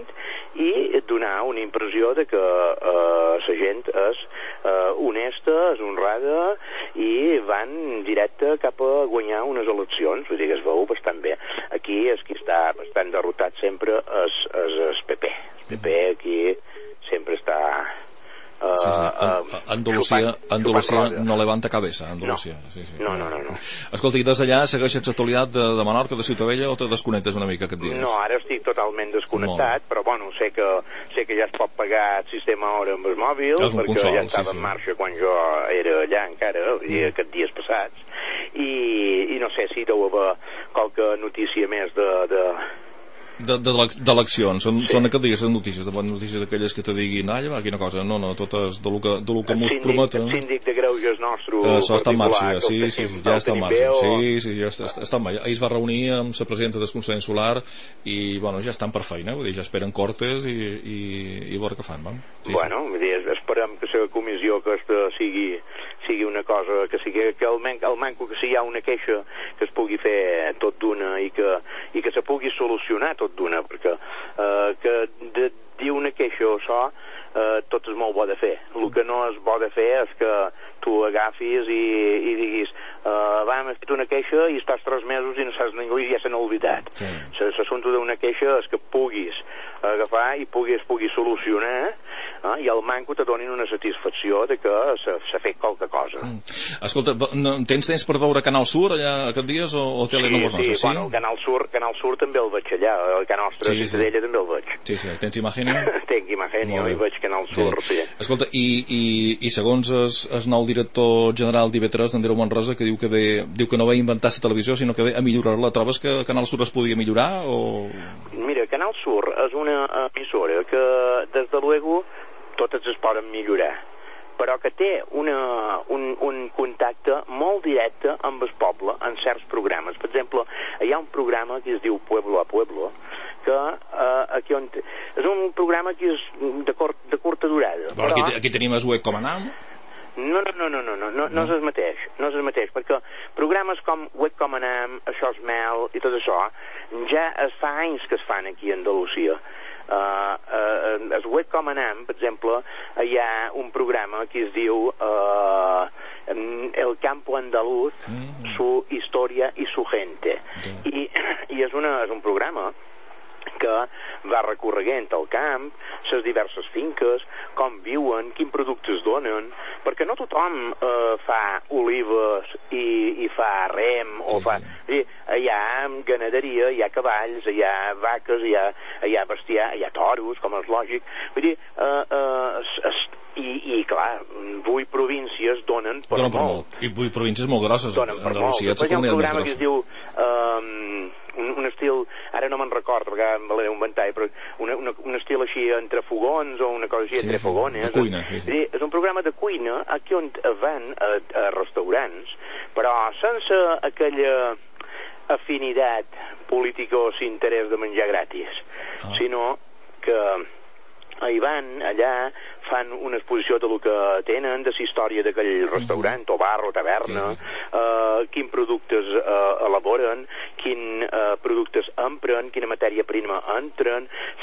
i donar una impressió de que eh, la gent és eh, honesta, és honrada i van directe cap a guanyar unes eleccions. Vull dir que es veu bastant bé. Aquí és qui està bastant derrotat sempre és, és el P P. El P P aquí sempre està... Uh, sí, sí. Uh, Andalusia, xupant, Andalusia xupant no levanta cabeza, Andalusia. No. Sí, sí. No, no, no, no. Escolta, i des d'allà segueixes l'actualitat de, de Menorca, de Ciutadella, o te desconnectes una mica aquests dies? No, ara estic totalment desconnectat, però bueno, sé que, sé que ja es pot pagar el sistema hora amb el mòbil, perquè consol, ja estava sí, sí. en marxa quan jo era allà encara, i mm. aquests dies passats, i, i no sé si deu haver qualque notícia més de... de d'eleccions, són, sí. són aquests dies les notícies, de bones notícies d'aquelles que te diguin, ah, va, quina cosa, no, no, totes de lo que, de lo que mos prometen. El síndic de greuges nostre uh, això està en marxa, sí, sí, sí, ja està en marxa, o... sí, sí, ja està, està en marxa. Ahir es va reunir amb la presidenta del Consell Insular i, bueno, ja estan per feina, vull dir, ja esperen cortes i, i, i veure què fan, vam. Sí, bueno, sí. Vull dir, esperem que la comissió aquesta sigui, sigui una cosa, que sigui, que el, man, el manco que si hi ha una queixa que es pugui fer tot d'una i que, i que se pugui solucionar tot d'una, perquè eh, que de dir una queixa o això eh, tot és molt bo de fer. El que no és bo de fer és que tu agafis i, i diguis uh, va, m'he fet una queixa i estàs tres mesos i no saps ningú i ja se n'ha oblidat. Sí. L'assumpte d'una queixa és que puguis agafar i puguis, puguis solucionar eh, i al manco te donin una satisfacció de que s'ha fet qualque cosa. Mm. Escolta, no, tens temps per veure Canal Sur allà aquests dies o, o Telenovos sí, sí, nostres? Sí, bueno, el Canal Sur, Canal Sur també el veig allà, el Canal Nostre, sí, sí. D'ella també el veig. Sí, sí, tens Imagenio? Tenc Imagenio i veig Canal Sur, sí. sí. Escolta, i, i, i segons el nou director general d'I V tres, d'Andreu Manresa, que diu que, ve, diu que no va inventar la televisió, sinó que ve a millorar-la, trobes que Canal Sur es podia millorar o...? Mira, Canal Sur és una emissora que, des de luego, totes es poden millorar. però que té una, un, un contacte molt directe amb el poble en certs programes. Per exemple, hi ha un programa que es diu Pueblo a Pueblo, que eh, aquí on... és un programa que és de, cort, de curta durada. Però, però... Aquí, aquí tenim el Web Comanam. No, no, no, no, no, no, no, no és el mateix, no és el mateix, perquè programes com Web Comanam, Això és Mel i tot això, ja es fa anys que es fan aquí a Andalusia. Uh, uh, el Web Comanam, per exemple, hi ha un programa que es diu uh, El Campo Andaluz, mm-hmm. Su Historia y Su Gente. Okay. I, i és, una, és un programa que va recorreguent al camp, les diverses finques, com viuen, quins productes donen, perquè no tothom eh, fa olives i, i fa rem, o sí, fa... Sí. Hi ha ganaderia, hi ha cavalls, hi ha vaques, hi ha, hi ha bestiar, hi ha toros, com és lògic. Vull dir, eh, eh, es, es, i, i clar, vuit províncies donen per donen molt. Per molt. I vuit províncies molt grosses. Donen per molt. Després hi ha un programa que es diu... Um, un, un estil, ara no me'n recordo perquè me l'he inventat, però una, una, un estil així entre fogons o una cosa així, sí, entre sí, fogones. De cuina, sí, sí. És un programa de cuina aquí on van a, a restaurants, però sense aquella afinitat política o interès de menjar gratis, ah. sinó que hi van allà, fan una exposició de lo que tenen, de la història d'aquell restaurant, o bar, o taverna, sí, sí. Uh, quins productes uh, elaboren, quins uh, productes empren, quina matèria prima entren,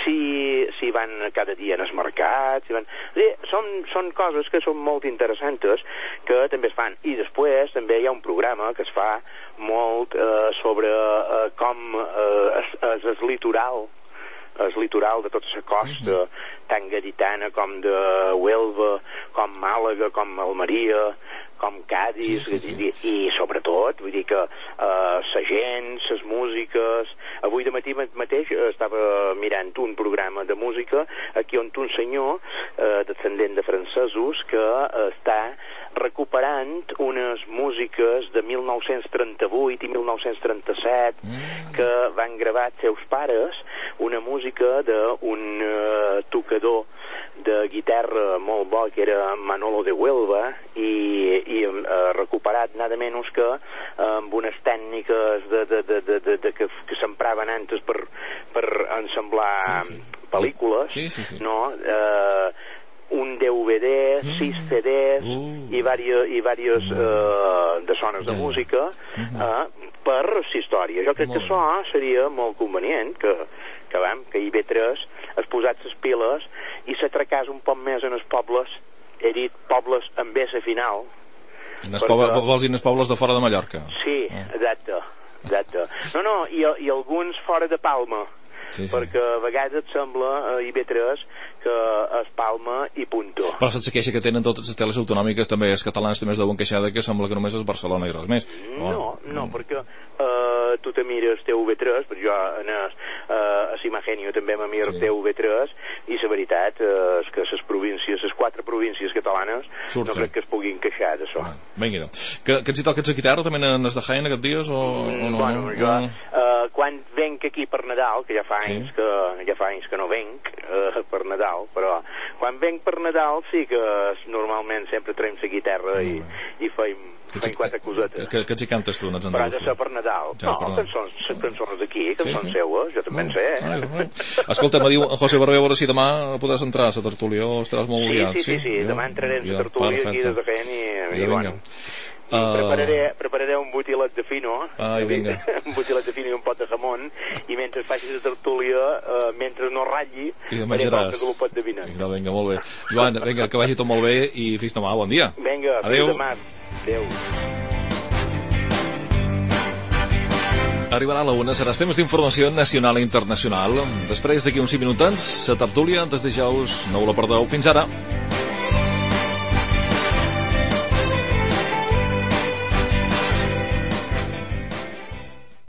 si, si van cada dia en el mercat, si van... Sí, són, són coses que són molt interessants, que també es fan. I després també hi ha un programa que es fa molt uh, sobre uh, com uh, es, es, es litoral, el litoral de tota la costa, uh-huh. tant gaditana com de Huelva, com Màlaga, com Almeria, com Cádiz, sí, sí, sí. I, i sobretot, vull dir que uh, la gent, les músiques... Avui de matí mateix estava mirant un programa de música aquí on un senyor, uh, descendent de francesos, que uh, està recuperant unes músiques de mil nou-cents trenta-vuit i mil nou-cents trenta-set mm. que van gravar els seus pares, una música d'un uh, tocador de guitarra molt bo que era Manolo de Huelva i, i uh, recuperat nada menys que uh, amb unes tècniques de, de, de, de, de, de, que, que s'empraven antes per, per ensamblar sí, sí. pel·lícules sí, sí, sí. no? Uh, un D V D, mm. sis C Ds uh. i diverses, i diverses uh, de zones de yeah. música uh, per la història. Jo crec molt que això seria molt convenient que, que, vam, que I V tres es posat les piles i s'atracàs un poc més en els pobles, he dit pobles amb S final. Perquè... pobles, vols dir els pobles de fora de Mallorca? Sí, ah. exacte, exacte. No, no, i, i alguns fora de Palma. Sí, sí. Perquè a vegades et sembla a I V tres que es Palma i punto. Però saps la queixa que tenen totes les teles autonòmiques, també els catalans també es deuen queixar que sembla que només és Barcelona i res més. No, no, no perquè uh, tu te mires T V tres, però jo en es, uh, a Simagenio també me miro sí. T V tres i la veritat uh, és que les províncies, les quatre províncies catalanes Surten. No crec que es puguin queixar d'això. Ah, vinga, que, que ens hi toca ets a Quitarra també n'has de Jaén aquests dies o, mm, o no? Bueno, jo uh, quan venc aquí per Nadal, que ja fa anys sí. que ja fa anys que no venc uh, per Nadal, però quan venc per Nadal sí que normalment sempre traiem la guitarra mm. i, i feim, feim quatre cosetes. Que, que, que hi cantes tu, Nats Andalús? Però ha de ser per Nadal. Ja, no, per cançons, cançons d'aquí, que sí, són sí. seues, jo també en sé. Ah, ah, ah. Escolta, me diu en José Barber, a veure si demà podràs entrar a la tertúlia o estaràs molt sí, liat. Sí, sí, sí, sí. demà entraré en la tertúlia aquí des de Jaén i, i, i bueno. I Uh... prepararé, prepararé un botilet de fino, Ai, vinga. un botilet de fino i un pot de jamón, i mentre facis la tertúlia, uh, mentre no ratlli, faré qualque glopet de vina. Vinga, vinga, molt bé. Joan, vinga, que vagi tot molt bé i fins demà, bon dia. Vinga, adéu. Fins demà. Adéu. Arribarà a la una, serà temes d'informació nacional i internacional. Després d'aquí uns cinc minutets, la tertúlia, des de dijous, no us la perdeu. Fins ara.